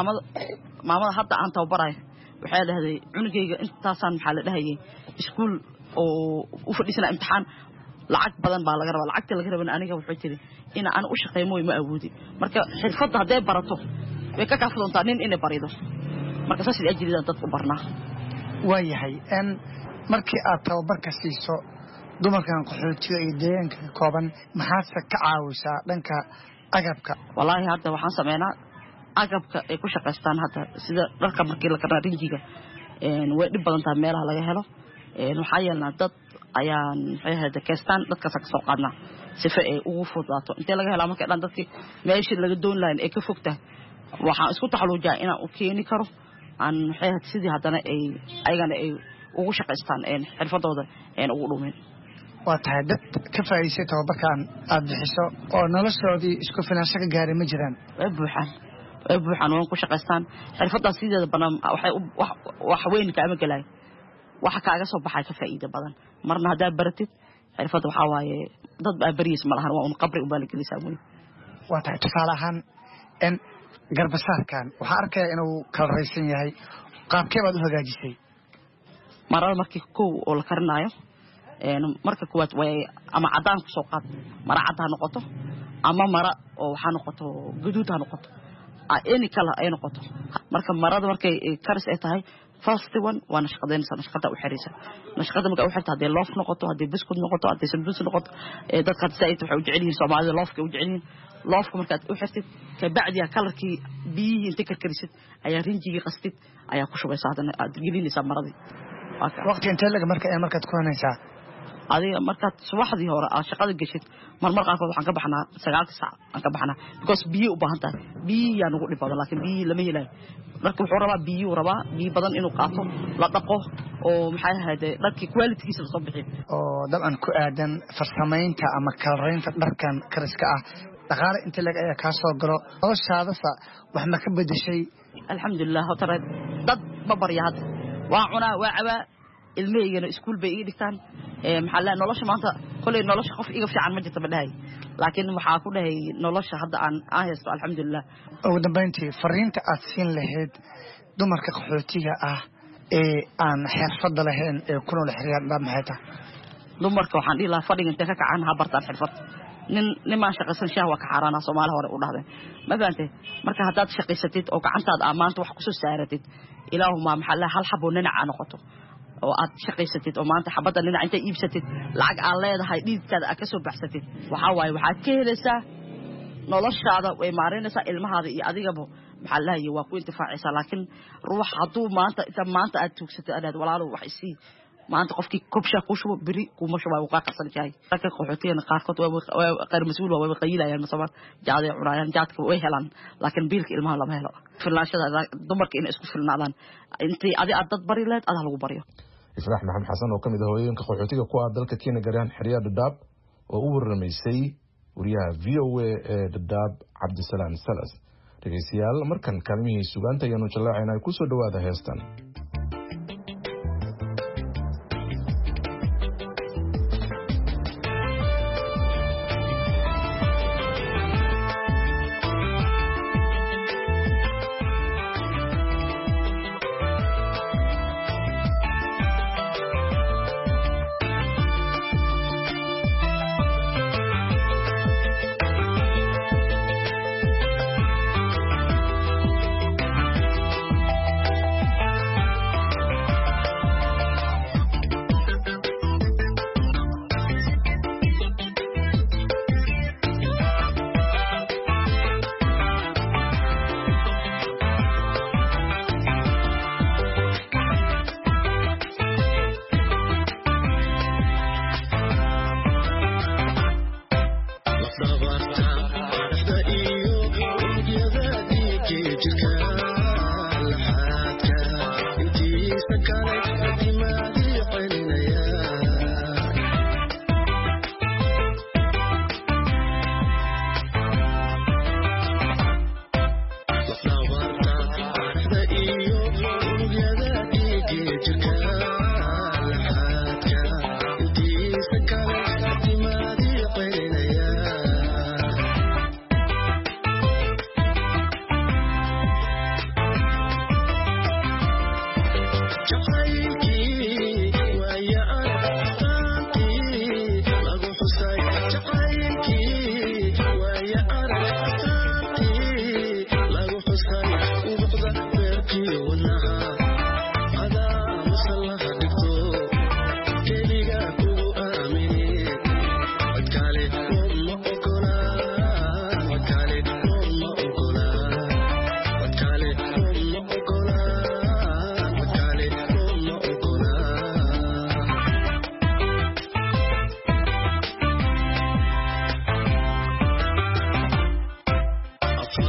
maamada hadda aan tababarayo waxay dhahday cunugayga intaasaan maxaa la dhahayay iskuul oo u fadhiisana imtixaan lacag badan baa laga rabaa lacagta laga rabana aniga wuxuu tiri in aan u shaqeeyo ma awoodi marka xirfadda haday barato way ka kaaf doontaa nin inay barido marka saas ay jirida dad u barnaa waayahay markii aad tababarka siiso dumarkan qaxootiga iyo deegaanka kooban maxaad ka caawisaa dhanka agabka wallahi hadda waxaan sameynaa agabka ay ku shaqeystaan hadda sida dharka markii la karna rinjiga way dhib badan tahay meelaha laga helo waxaa yeelnaa dad ayaan maxay ahayd keestaan dadkaas ka soo qaadnaa sifa ay ugu fududaato intee laga helaa markay dhan dadkii meeshii laga doon lahayn ay ka fogtahay waxaan isku taxaluujaa inaan u keeni karo aan maxay ahayd sidii haddana ayagana ay ugu shaqeystaan xirfadooda ugu dhumin waa tahay dad ka faa'iidsay tababarkan aad bixiso oo noloshoodii isku filaansho ka gaaray ma jiraan way buuxaan waan ku shaqeystaan xirfadaas sideeda banaan waxay wax weyn ka ama galay waxa kaaga soo baxay ka faa'iido badan marna hadaa baratid xirfad waxa waaye dad baa bariis ma lahan waa un qabri u baaligelisa weyn waa tahay tusaale ahaan garbasaarkan waxaa arkaya inuu kala raysan yahay qaabkee baad u hagaajisay marada markii kow oo la karinaayo marka kuwaad way ama cadaan ku soo qaad mara cad ha noqoto ama mara oo waxa noqoto guduud ha noqoto any kala ay noqoto marka marada markay karis ay tahay first one waa nashqada u xiriirsan nashqada marka u xirta hadii loof noqoto hadii biscuit noqoto hadii sambuus noqoto dadka saayid waxay u jecel yihiin Soomaalida loofka u jecel yihiin loofka markaad u xirtid ka bacdi kalarkii biyihi inta karkarisid ayaa rinjiga qastid ayaa ku shubaysaa hadana aad gelinaysaa maradii waqti intee laga markaad ku hanaysaa adiga markaad subaxdii hore aad shaqada gashid marmar qaarkood waxaan ka baxnaa 9 saac aan ka baxnaa because biyo u baahan tahay biyo yaa nagu dhib badan laakiin biyo lama helayo marka wuxuu rabaa biyo badan inuu qaato la dhaqo oo maxay ahayd dadkii quality-giisa la soo bixiyo oo dabcan ku aadan farsamaynta ama kalareynta dharkan kariska ah dhaqaale inta laga ayaa ka soo galo noloshaadasa wax ma ka bedeshay alxamdulillah hotare dad ma barya hadda waa cunaa waa cabaa ilmeeyana iskuul bay ii dhigtaan maxaa la nolosha maanta kulay nolosha qof iga fiican ma jirto badhay laakiin waxa ku dhahay nolosha hadda aan haysto alxamdulillah ugu dambeyntii fariinta aad siin lahayd dumarka qaxootiga ah ee aan xirfad lahayn ee ku nool xiriir maxay tahay dumarka waxaan dhihi lahaa fadhiga inta ka kacaan ha bartaan xirfad nin ma shaqaysan shahwa ka xaraana Soomaali hore u dhahday ma fahamtay marka hadaad shaqaysatid oo gacantaada amaanta wax ku soo saaratid ilaahuma maxalla hal xabo ninac noqoto oo aad shaqaysatid oo maanta xabada ninac inta iibsatid lacag aan leedahay dhiidkaada aad ka soo baxsatid waxa waaye waxaad ka helaysaa noloshaada way maareynaysaa ilmahaada iyo adigaba maxaa la yahay waa ku intifaacaysaa laakiin ruux haduu maanta aad tuugsatay aad walaalo wax isii maanta qofkii kobsha ku shubo biri kuma shubo uu ka qarsan yahay dadka qaxootiga qaarkood waa qeyr mas'uul waa qaylayaan masaba jaade cunayaan jaadka way helaan laakiin biilka ilmaha lama helo filaashada dumarka in isku filnaadaan intii aad dad bari leed aad lagu bariyo Ifraax Maxamed Xasan oo kamid ah hooyooyinka qaxootiga ku ah dalka Kenya garaan xiriir Dadaab oo u waramaysay wariyaha VOA ee Dadaab Cabdisalaam Salas dhageystayaal markan kalmihii sugaanta ayanu jallaacaynaa ku soo dhawaada heestan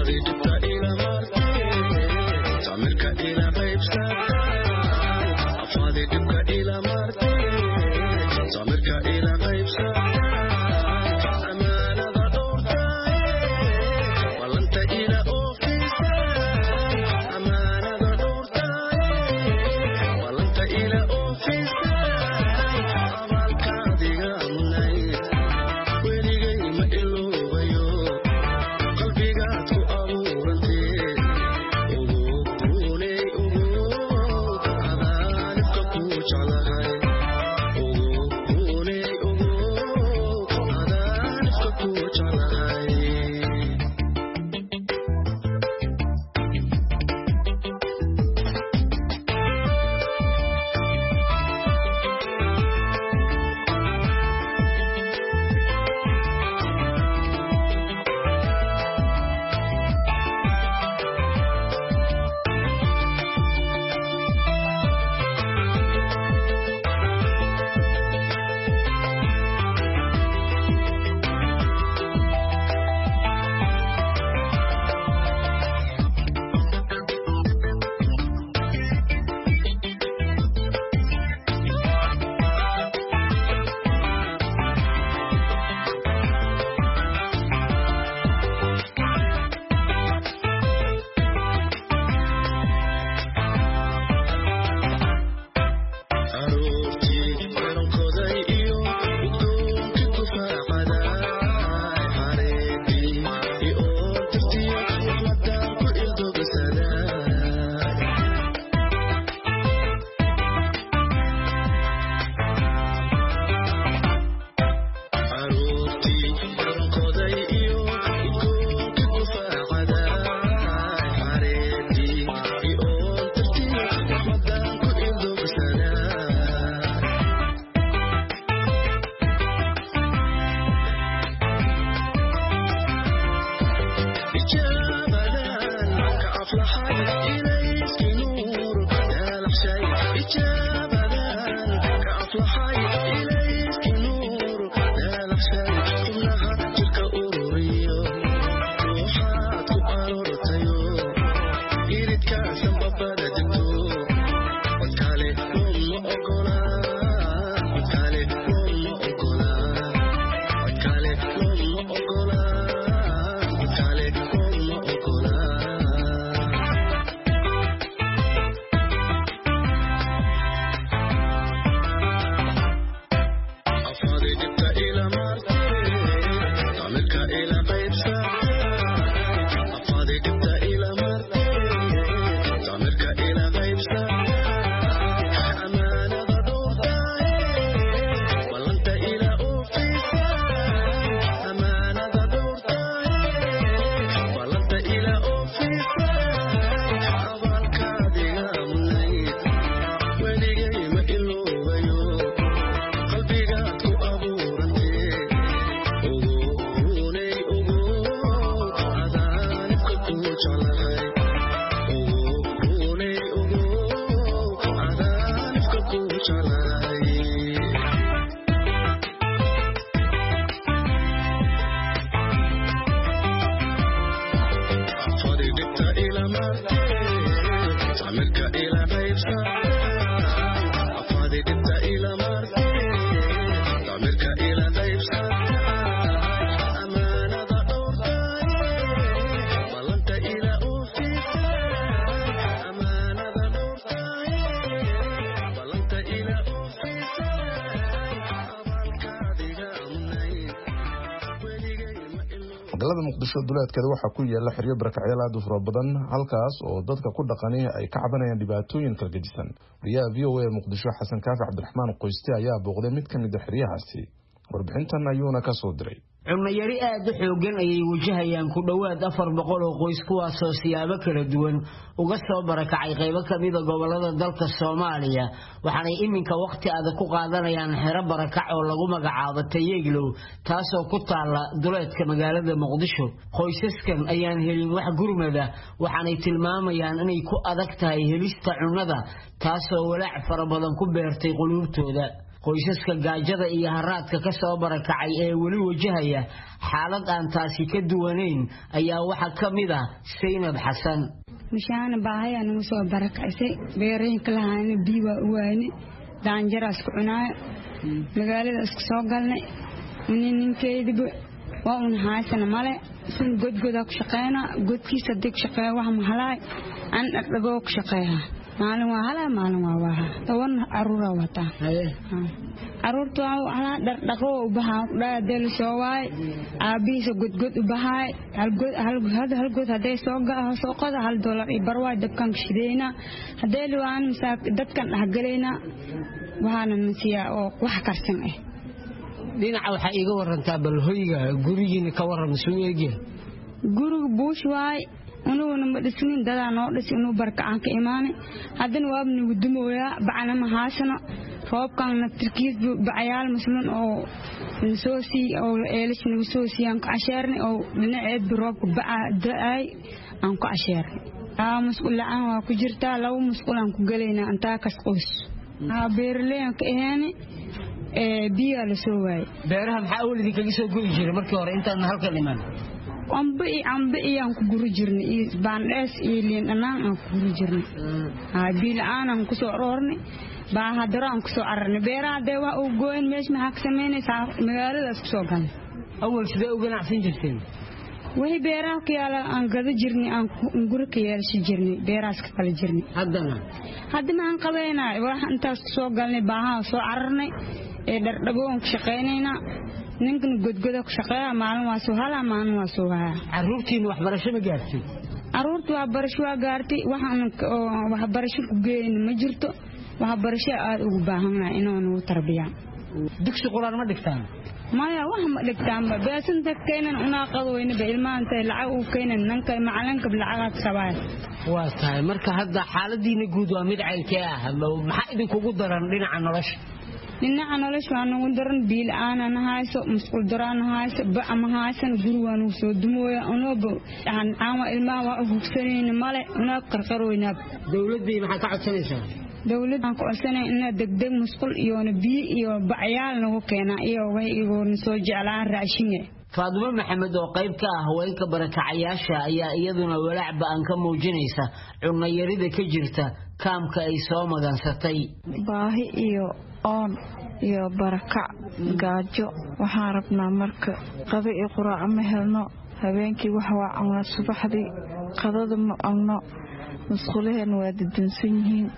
magaalada muqdisho duleedkeeda waxaa ku yaala xeryo barakacyaal aad u fara badan halkaas oo dadka ku dhaqani ay ka cabanayaan dhibaatooyin kala gedisan wariyaha VOA muqdisho xasan kaafi cabdiraxmaan qoyste ayaa booqday mid ka mid ah xeryahaasi warbixintan ayuuna ka soo diray cunno yari aad u xoogan ayay wajahayaan ku dhawaad 400 oo qoys kuwaasoo siyaabo kala duwan uga soo barakacay qaybo ka mid ah gobolada dalka Soomaaliya waxaanay iminka waqti aad ku qaadanayaan xero barakac oo lagu magacaabo Tayeglow taasoo ku taala duleedka magaalada Muqdisho qoysaskan ayaan helin wax gurmada waxaanay tilmaamayaan inay ku adag tahay helista cunnada taasoo walaac fara badan ku beertay qulubtooda qoysaska gaajada iyo haraadka ka soo barakacay ee weli wajahaya xaalad aan taasi ka duwanayn ayaa waxa kamid ah Saynab Xasan مشان باهي أنا مسوا بركة سي بيرين كلها أنا بيوا واني دانجر أسكونا لقالي أسكسو قالنا منين كيدب وأن هاسنا ماله سن جود أكشقينا جود كي صدق شقيا وهم هلاي أن أتلقوك شقيا معلومة هلا معلومة واها طبعا أرورا وتا أرورتو على دقو بها لا دل سواي أبي سو جود بها هل جود هذا سوق هل دولار يبروا دكان شدينا هذا لو أنا مساك دكان هجرينا وهنا نسيا أو وحكرتم إيه dhinaca waxa iiga warantaa bal hoyga gurigiina ka waran suuqeega guriga buush waay inuu ma dhisnin dada noo dhis inuu barkaan ka iimaanay hadan waabni gudumooya bacana ma haasana roobkan natirkiis bacayaal muslim oo soosi oo eelisna soosi aan ka casharni oo dhinaceed roobka baa daay aan ka casharni mas'uul aan waa ku jirtaa law mas'uul aan ku galeena anta kas qoys beerleen ka ahaani biya la soo waay beeraha maxaa awlidi kaga soo go'i jiray markii hore intaan halka dhiman amba aan ku guri jirnay baandhees iyo liin dhanaan aan ku guri jirnay bil aan ku soo roornay baa hadara aan ku soo ararnay beeraha de waa uu gooyn meesh ma ka sameynaysaa magaaladaas ku soo galnay awal sidee u ganacsan jirteen wixii beeraha ka yaala aan gada jirnay aan guri ka yeelshi jirnay beeraas ka kala jirnay haddana aan qabeynaa wax intaas ku soo galnay baaha soo ararnay dhardhaboon ku shaqeynayna ninkan godgoda ku shaqeeya maalin waa soo hala maalin waa soo haya caruurtiin waxbarasho ma gaartay caruurtu waxbarasho waa gaartay waxaan waxbarasho ku geeyeen ma jirto waxbarasho aad ugu baahanaa inaan u tarbiyaan dugsi quraan ma dhigtaan maya wax ma dhigtaan ba beesanta keenan una qadweyna ba ilmaanta lacag u keenan nanka macalinka lacag sabaay waa tahay marka hadda xaaladiina guud waa mid caynkee ah maxaa idin kugu daran dhinaca nolosha dhinaca nolosha waa nagu daran biil aan hayso mas'uul daraan hayso ba ama haysan guri waan u soo dumooya anooba aan ilmaha waa hubsanayna male una qarqarooyna dawladii maxaa ka codsanaysaa dawladda aan ku codsanay in degdeg mas'uul iyo biyo iyo bacyaal nagu keena iyo way igu soo jeclaan raashin Faaduma Maxamed oo qayb ka ah haweenka barakacayaasha ayaa iyaduna walaac baan ka muujinaysa cunno yarida ka jirta kaamka ay soo magansatay baahi iyo oon iyo barakac gaajo waxaan rabnaa marka qado iyo quraac ma helno habeenkii wax waa cunaa subaxdii qadada ma cunno masquulaheena waa dadunsan yihiin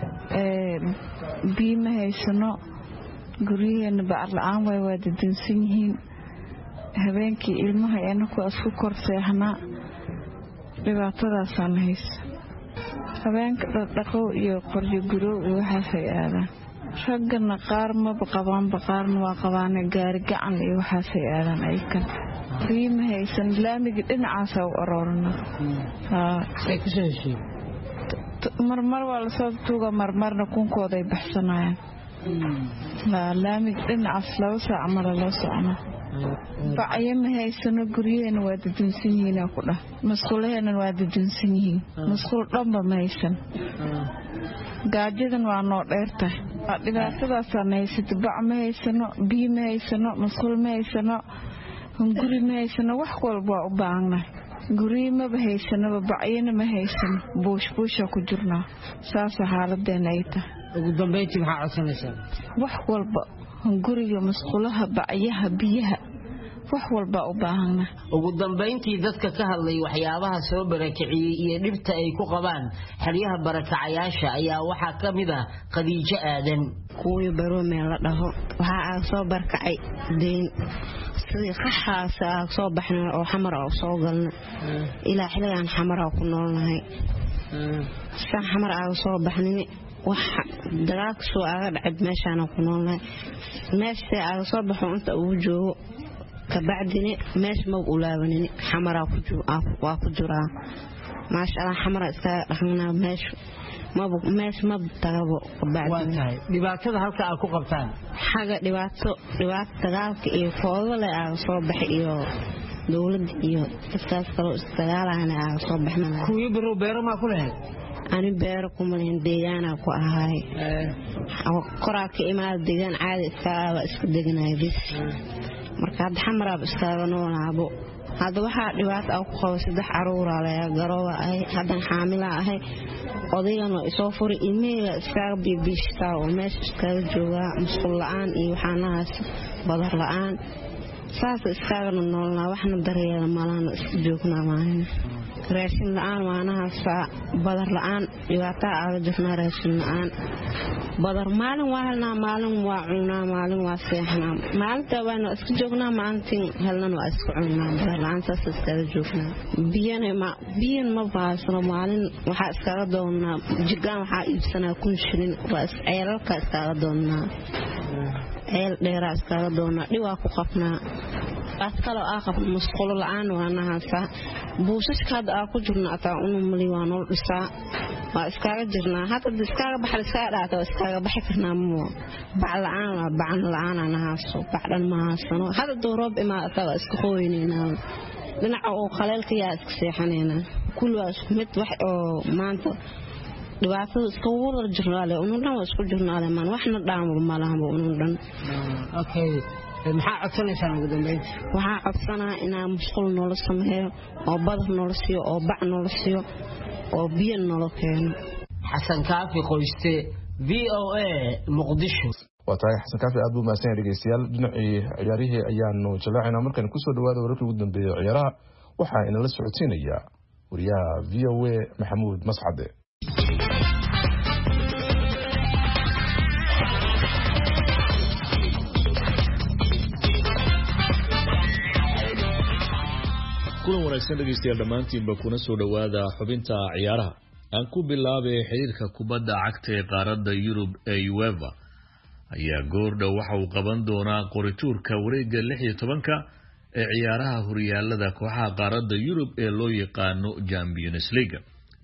biyo ma haysano guryaheena bacar la-aan waay waa dadunsan yihiin habeenkii ilmaha anaku isku kor seexnaa dhibaatadaasaan haysa habeenka dhaqdhaqow iyo qoryo gurow iyo waxaasay aadaan raggana qaar maba qabaanba qaarna waa qabaane gaari gacan iyo waxaasay aadaan aykan biyo ma haysan laamigii dhinacaasaa u aroorana marmar waa lasoo tuuga marmarna kunkooday baxsanayaan laamig dhinacaas 2 saac mara loo socno bacyo ma haysano guryaheena waa dadunsan yihiin ku dhah masquulaheena waa dadunsan yihiin masquul dhanba ma haysan gaajadan waa noo dheertahay dhibaatadaasaan haysata bac ma haysano biyo ma haysano masquul ma haysano hunguri ma haysano wax walba waa u baahannahay guryo maba haysanaba bacyana ma haysano buushbuusha ku jirnaa saasa xaaladeena ay tahay ugu dambeyntii maxaa codsanaysaa wax walba guriga masquulaha bacyaha biyaha wax walba u baahana ugu dambeyntii dadka ka hadlay waxyaabaha soo barakiciyay iyo dhibta ay ku qabaan xiriyaha barakacayaasha ayaa waxa kamid ah Khadiija Aadan kuwii baromeel la dhaho waxa soo barkacay deen sidii qaxaasa soo baxnaa oo xamar oo soo galna ilaa xilligan xamar oo ku noolnahay san xamar oo soo baxnay waxa dagaal soo aga dhacay meeshaan ku noolnahay meesha aan soo baxo inta uu joogo ka bacdina meesh ma u laabanin xamara ku jira maasha Allah xamara iska dhaxnaa meesh ma tagabo bacdina dhibaatada halka ay ku qabtaan xaga dhibaato dagaalka iyo foodale aan soo baxay iyo dawladda iyo dadkaas kale dagaalana aan soo baxnaa kuwii beero ma ku leeyahay ani beero kuma lahayn deegaana ku ahay koraa ka imaada deegaan caadi iska deganaya bis marka hadda xamaraab iskaaga noolaabo hadda waxaa dhibaato ah ku qabo 3 caruur ah garooba ahay haddan xaamila ahay odaygana isoo furi ilmeyga iskaaga biibishtaa oo meesha iskaaga joogaa musqul la'aan iyo waxaanahaas badar la'aan saas iskaaga noolnaa waxna daryeela malaana iska joognaa maahan raashin la'aan waanahaas badar la'aan dhibaato aaga jirnaa raashin la'aan badar maalin waa helnaa maalin waa cunaa maalin waa seexnaa maalinta waana iska joognaa maalintii helnana waa iska cunaa badar la'aan saas iskaaga joognaa biyan ma baasno maalin waxaa iskaaga doonnaa jigaan waxaa iibsanaa 1 shilin waa ceelalka iskaaga doonnaa ceel dheeraa iskaaga doonnaa dhiwaa ku qabnaa askalo aqab musqulo la'aan waanahaasa buusaska hadda ku jirna ataa unu mali waa nool dhisaa waa iskaaga jirnaa hadda iskaaga baxal iskaaga dhaata iskaaga baxi karnaa mo bacan la'aan anahaaso bacdan ma haasano hadda dooroob imaata waa iska qooyneynaa dhinaca oo qaleelka yaa iska seexaneynaa kulli waa isku mid wax oo maanta dhibaatada iska wada jirnaale unu dhan waa isku jirnaale maan waxna dhaamo malahanba unu dhan okay maxaa codsanaysaa ugu dambeyn waxaa codsanaa inaa musqul noola sameeyo oo badar noola siiyo oo bac noola siiyo oo biyo noola keeno xasan kaafi qoyste VOA muqdisho waa tahay xasan kaafi aad buu mahadsan yahay dhegeystayaal dhinacii ciyaarihii ayaanu jallaacinaa markaan kusoo dhawaada wararkii ugu dambeeyay ciyaaraha waxaa inala socodsiinaya wariyaha VOA maxamuud mascade kulan wanaagsan dhegeystayaal dhammaantiinba kuna soo dhawaada xubinta ciyaaraha aan ku bilaabay xiriirka kubadda cagta ee qaaradda Yurub ee UEFA ayaa goordhow waxa uu qaban doonaa qorituurka wareegga 16 ee ciyaaraha horyaalada kooxaha qaaradda Yurub ee loo yaqaano Champions League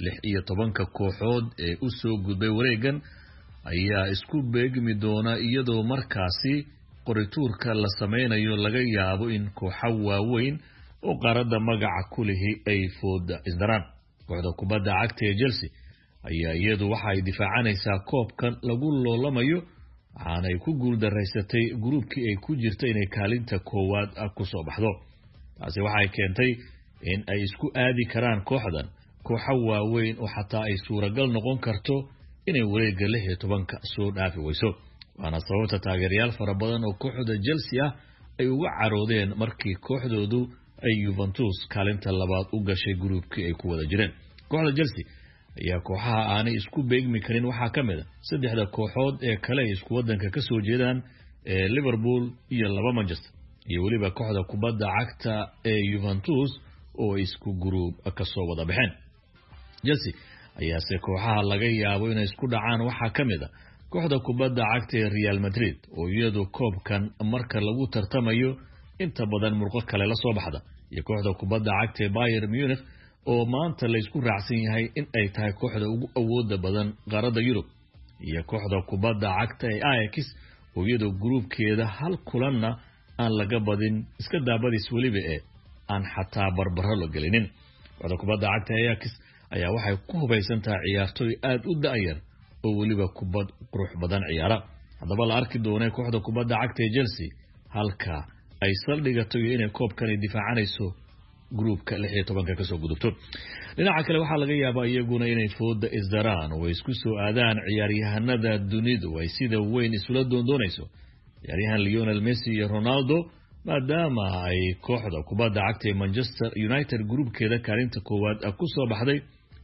16 kooxood ee u soo gudbay wareeggan ayaa isku beegmi doona iyadoo markaasi qorituurka la sameynayo laga yaabo in kooxo waaweyn oo qaaradda magaca ku lihi ay fooda isdaraan kooxda kubadda cagta ee Chelsea ayaa iyadu waxa ay difaacanaysaa koobkan lagu loolamayo waxaanay ku guuldareysatay gruubkii ay ku jirtay inay kaalinta koowaad ku soo baxdo taasi waxay keentay in ay isku aadi karaan kooxdan kooxo waaweyn oo xataa ay suuragal noqon karto inay wareegga 16 soo dhaafi wayso waana sababta taageerayaal fara badan oo kooxda Chelsea ay uga caroodeen markii kooxdoodu ay Juventus kaalinta labaad u gashay gruubkii ay ku wada jireen kooxda Chelsea ayaa kooxaha aanay isku beegmi karin waxaa ka mid ah 3 kooxood ee kale isku wadanka ka soo jeedaan ee Liverpool iyo 2 Manchester iyo waliba kooxda kubadda cagta ee Juventus oo isku gruub ka soo wada baxeen Chelsea ayaa se kooxaha laga yaabo inay isku dhacaan waxaa ka mid ah kooxda kubadda cagta ee Real Madrid oo iyadu koobkan marka lagu tartamayo inta badan murqo kale la soo baxda iyo kooxda kubadda cagta ee Bayern Munich oo maanta la isku raacsan yahay in ay tahay kooxda ugu awooda badan qaaradda Yurub iyo kooxda kubadda cagta ee Ajax oo iyadu gruubkeeda hal kulanna aan laga badin iska daabadis waliba aan xataa barbaro la gelinin kooxda kubadda cagta ee Ajax ayaa waxay ku hubaysan tahay ciyaartoy aad u da'yar oo waliba kubad qurux badan ciyaara haddaba la arki doonay kooxda kubadda cagta ee Chelsea halka ay saldhigato inay koobkan ay difaacanayso gruubka 16 ka soo gudubto dhinaca kale waxa laga yaabaa iyaguna inay fooda isdaraan oo isku soo aadaan ciyaaryahanada dunidu ay sida weyn isula doondoonayso ciyaaryahan Lionel Messi iyo Ronaldo maadaama ay kooxda kubadda cagta ee Manchester United gruubkeeda kaalinta koowaad ku soo baxday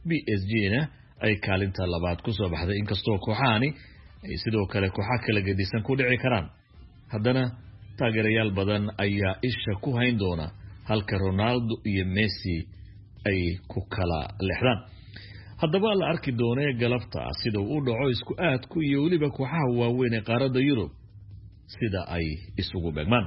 PSG-na ay kaalinta labaad ku soo baxday inkastoo kooxahani ay sidoo kale kooxo kala gedisan ku dhici karaan haddana taageerayaal badan ayaa isha ku hayn doona halka Ronaldo iyo Messi ay ku kala leexdaan haddaba la arki doonee galabta sida uu dhaco isku aadku iyo waliba kooxaha waaweyn ee qaaradda Yurub sida ay isugu beegmaan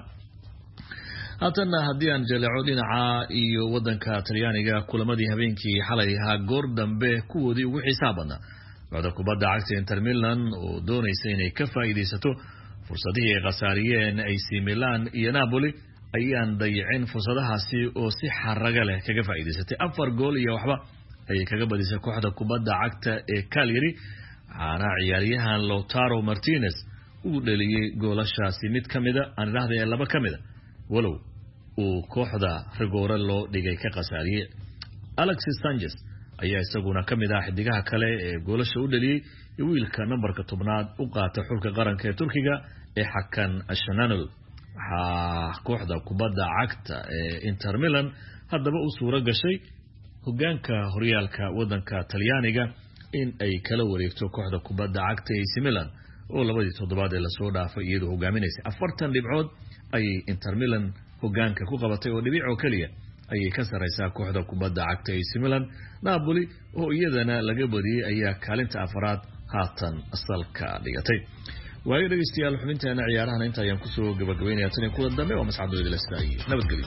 haddana haddii aan jaleeco dhinaca iyo wadanka Talyaaniga kulamadii habeenkii xalay ahaa goor dambe kuwoodii ugu xiisaha badnaa kooxda kubadda cagta Inter Milan oo doonaysa inay ka faa'iideysato fursadihii ay khasaariyeen AC Milan iyo Napoli ayaan dayicin fursadahaasi oo si xaraga leh kaga faa'iideysatay 4 gool iyo waxba ayay kaga badisay kooxda kubadda cagta ee Cagliari waxaana ciyaaryahan Lautaro Martinez uu dhaliyay goolashaasi mid kamida aan raahday laba kamida walow uu kooxda rigoore loo dhigay ka qasaariyay Alexis Sanchez ayaa isaguna kamid ah xidigaha kale ee goolasha u dhaliyay wiilka numberka 10aad u qaata xulka qaranka ee Turkiga ee Hakan Ashananul kooxda kubadda cagta ee Inter Milan haddaba u suura gashay hogaanka horyaalka wadanka Talyaaniga in ay kala wareegto kooxda kubadda cagta ee AC Milan oo labadii toddobaad ee la soo dhaafay iyadoo hogaaminaysa 40 dhibcood ay Inter Milan hogaanka ku qabatay oo dhibic oo kaliya ayay ka sareysaa kooxda kubadda cagta ee AC Milan Napoli oo iyadana laga badiyay ayaa kaalinta afraad haatan asalka dhigatay waayo dhageystayaal xubinteena ciyaarahan inta ayaan ku soo gabagabeynayaa tan kula dambe oo mas'aad weydii la istaagay nabadgelyo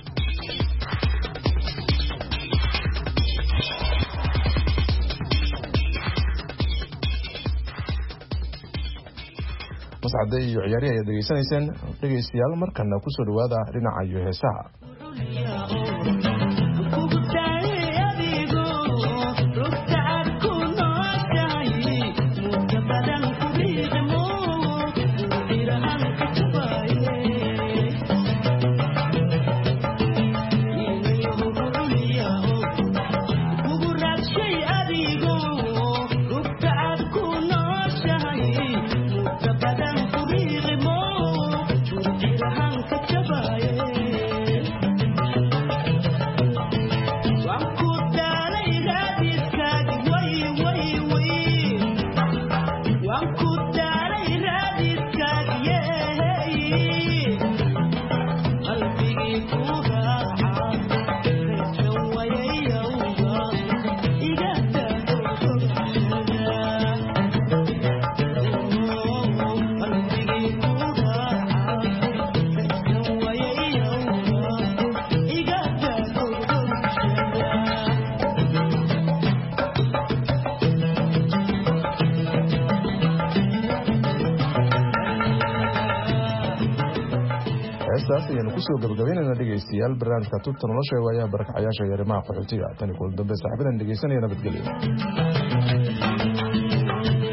mas'aad iyo ciyaarihi ayaa dhageysanaysaan dhageystayaal markana ku soo dhawaada dhinaca iyo heesaha kusoo gabagabeynayna dhegeystayaal barnaamijka tubta nolosha ee waayaha barakacayaasha yarimaha qaxootiga tan iyo kulan dambe saaxiibadan dhegeysanaya nabadgelyo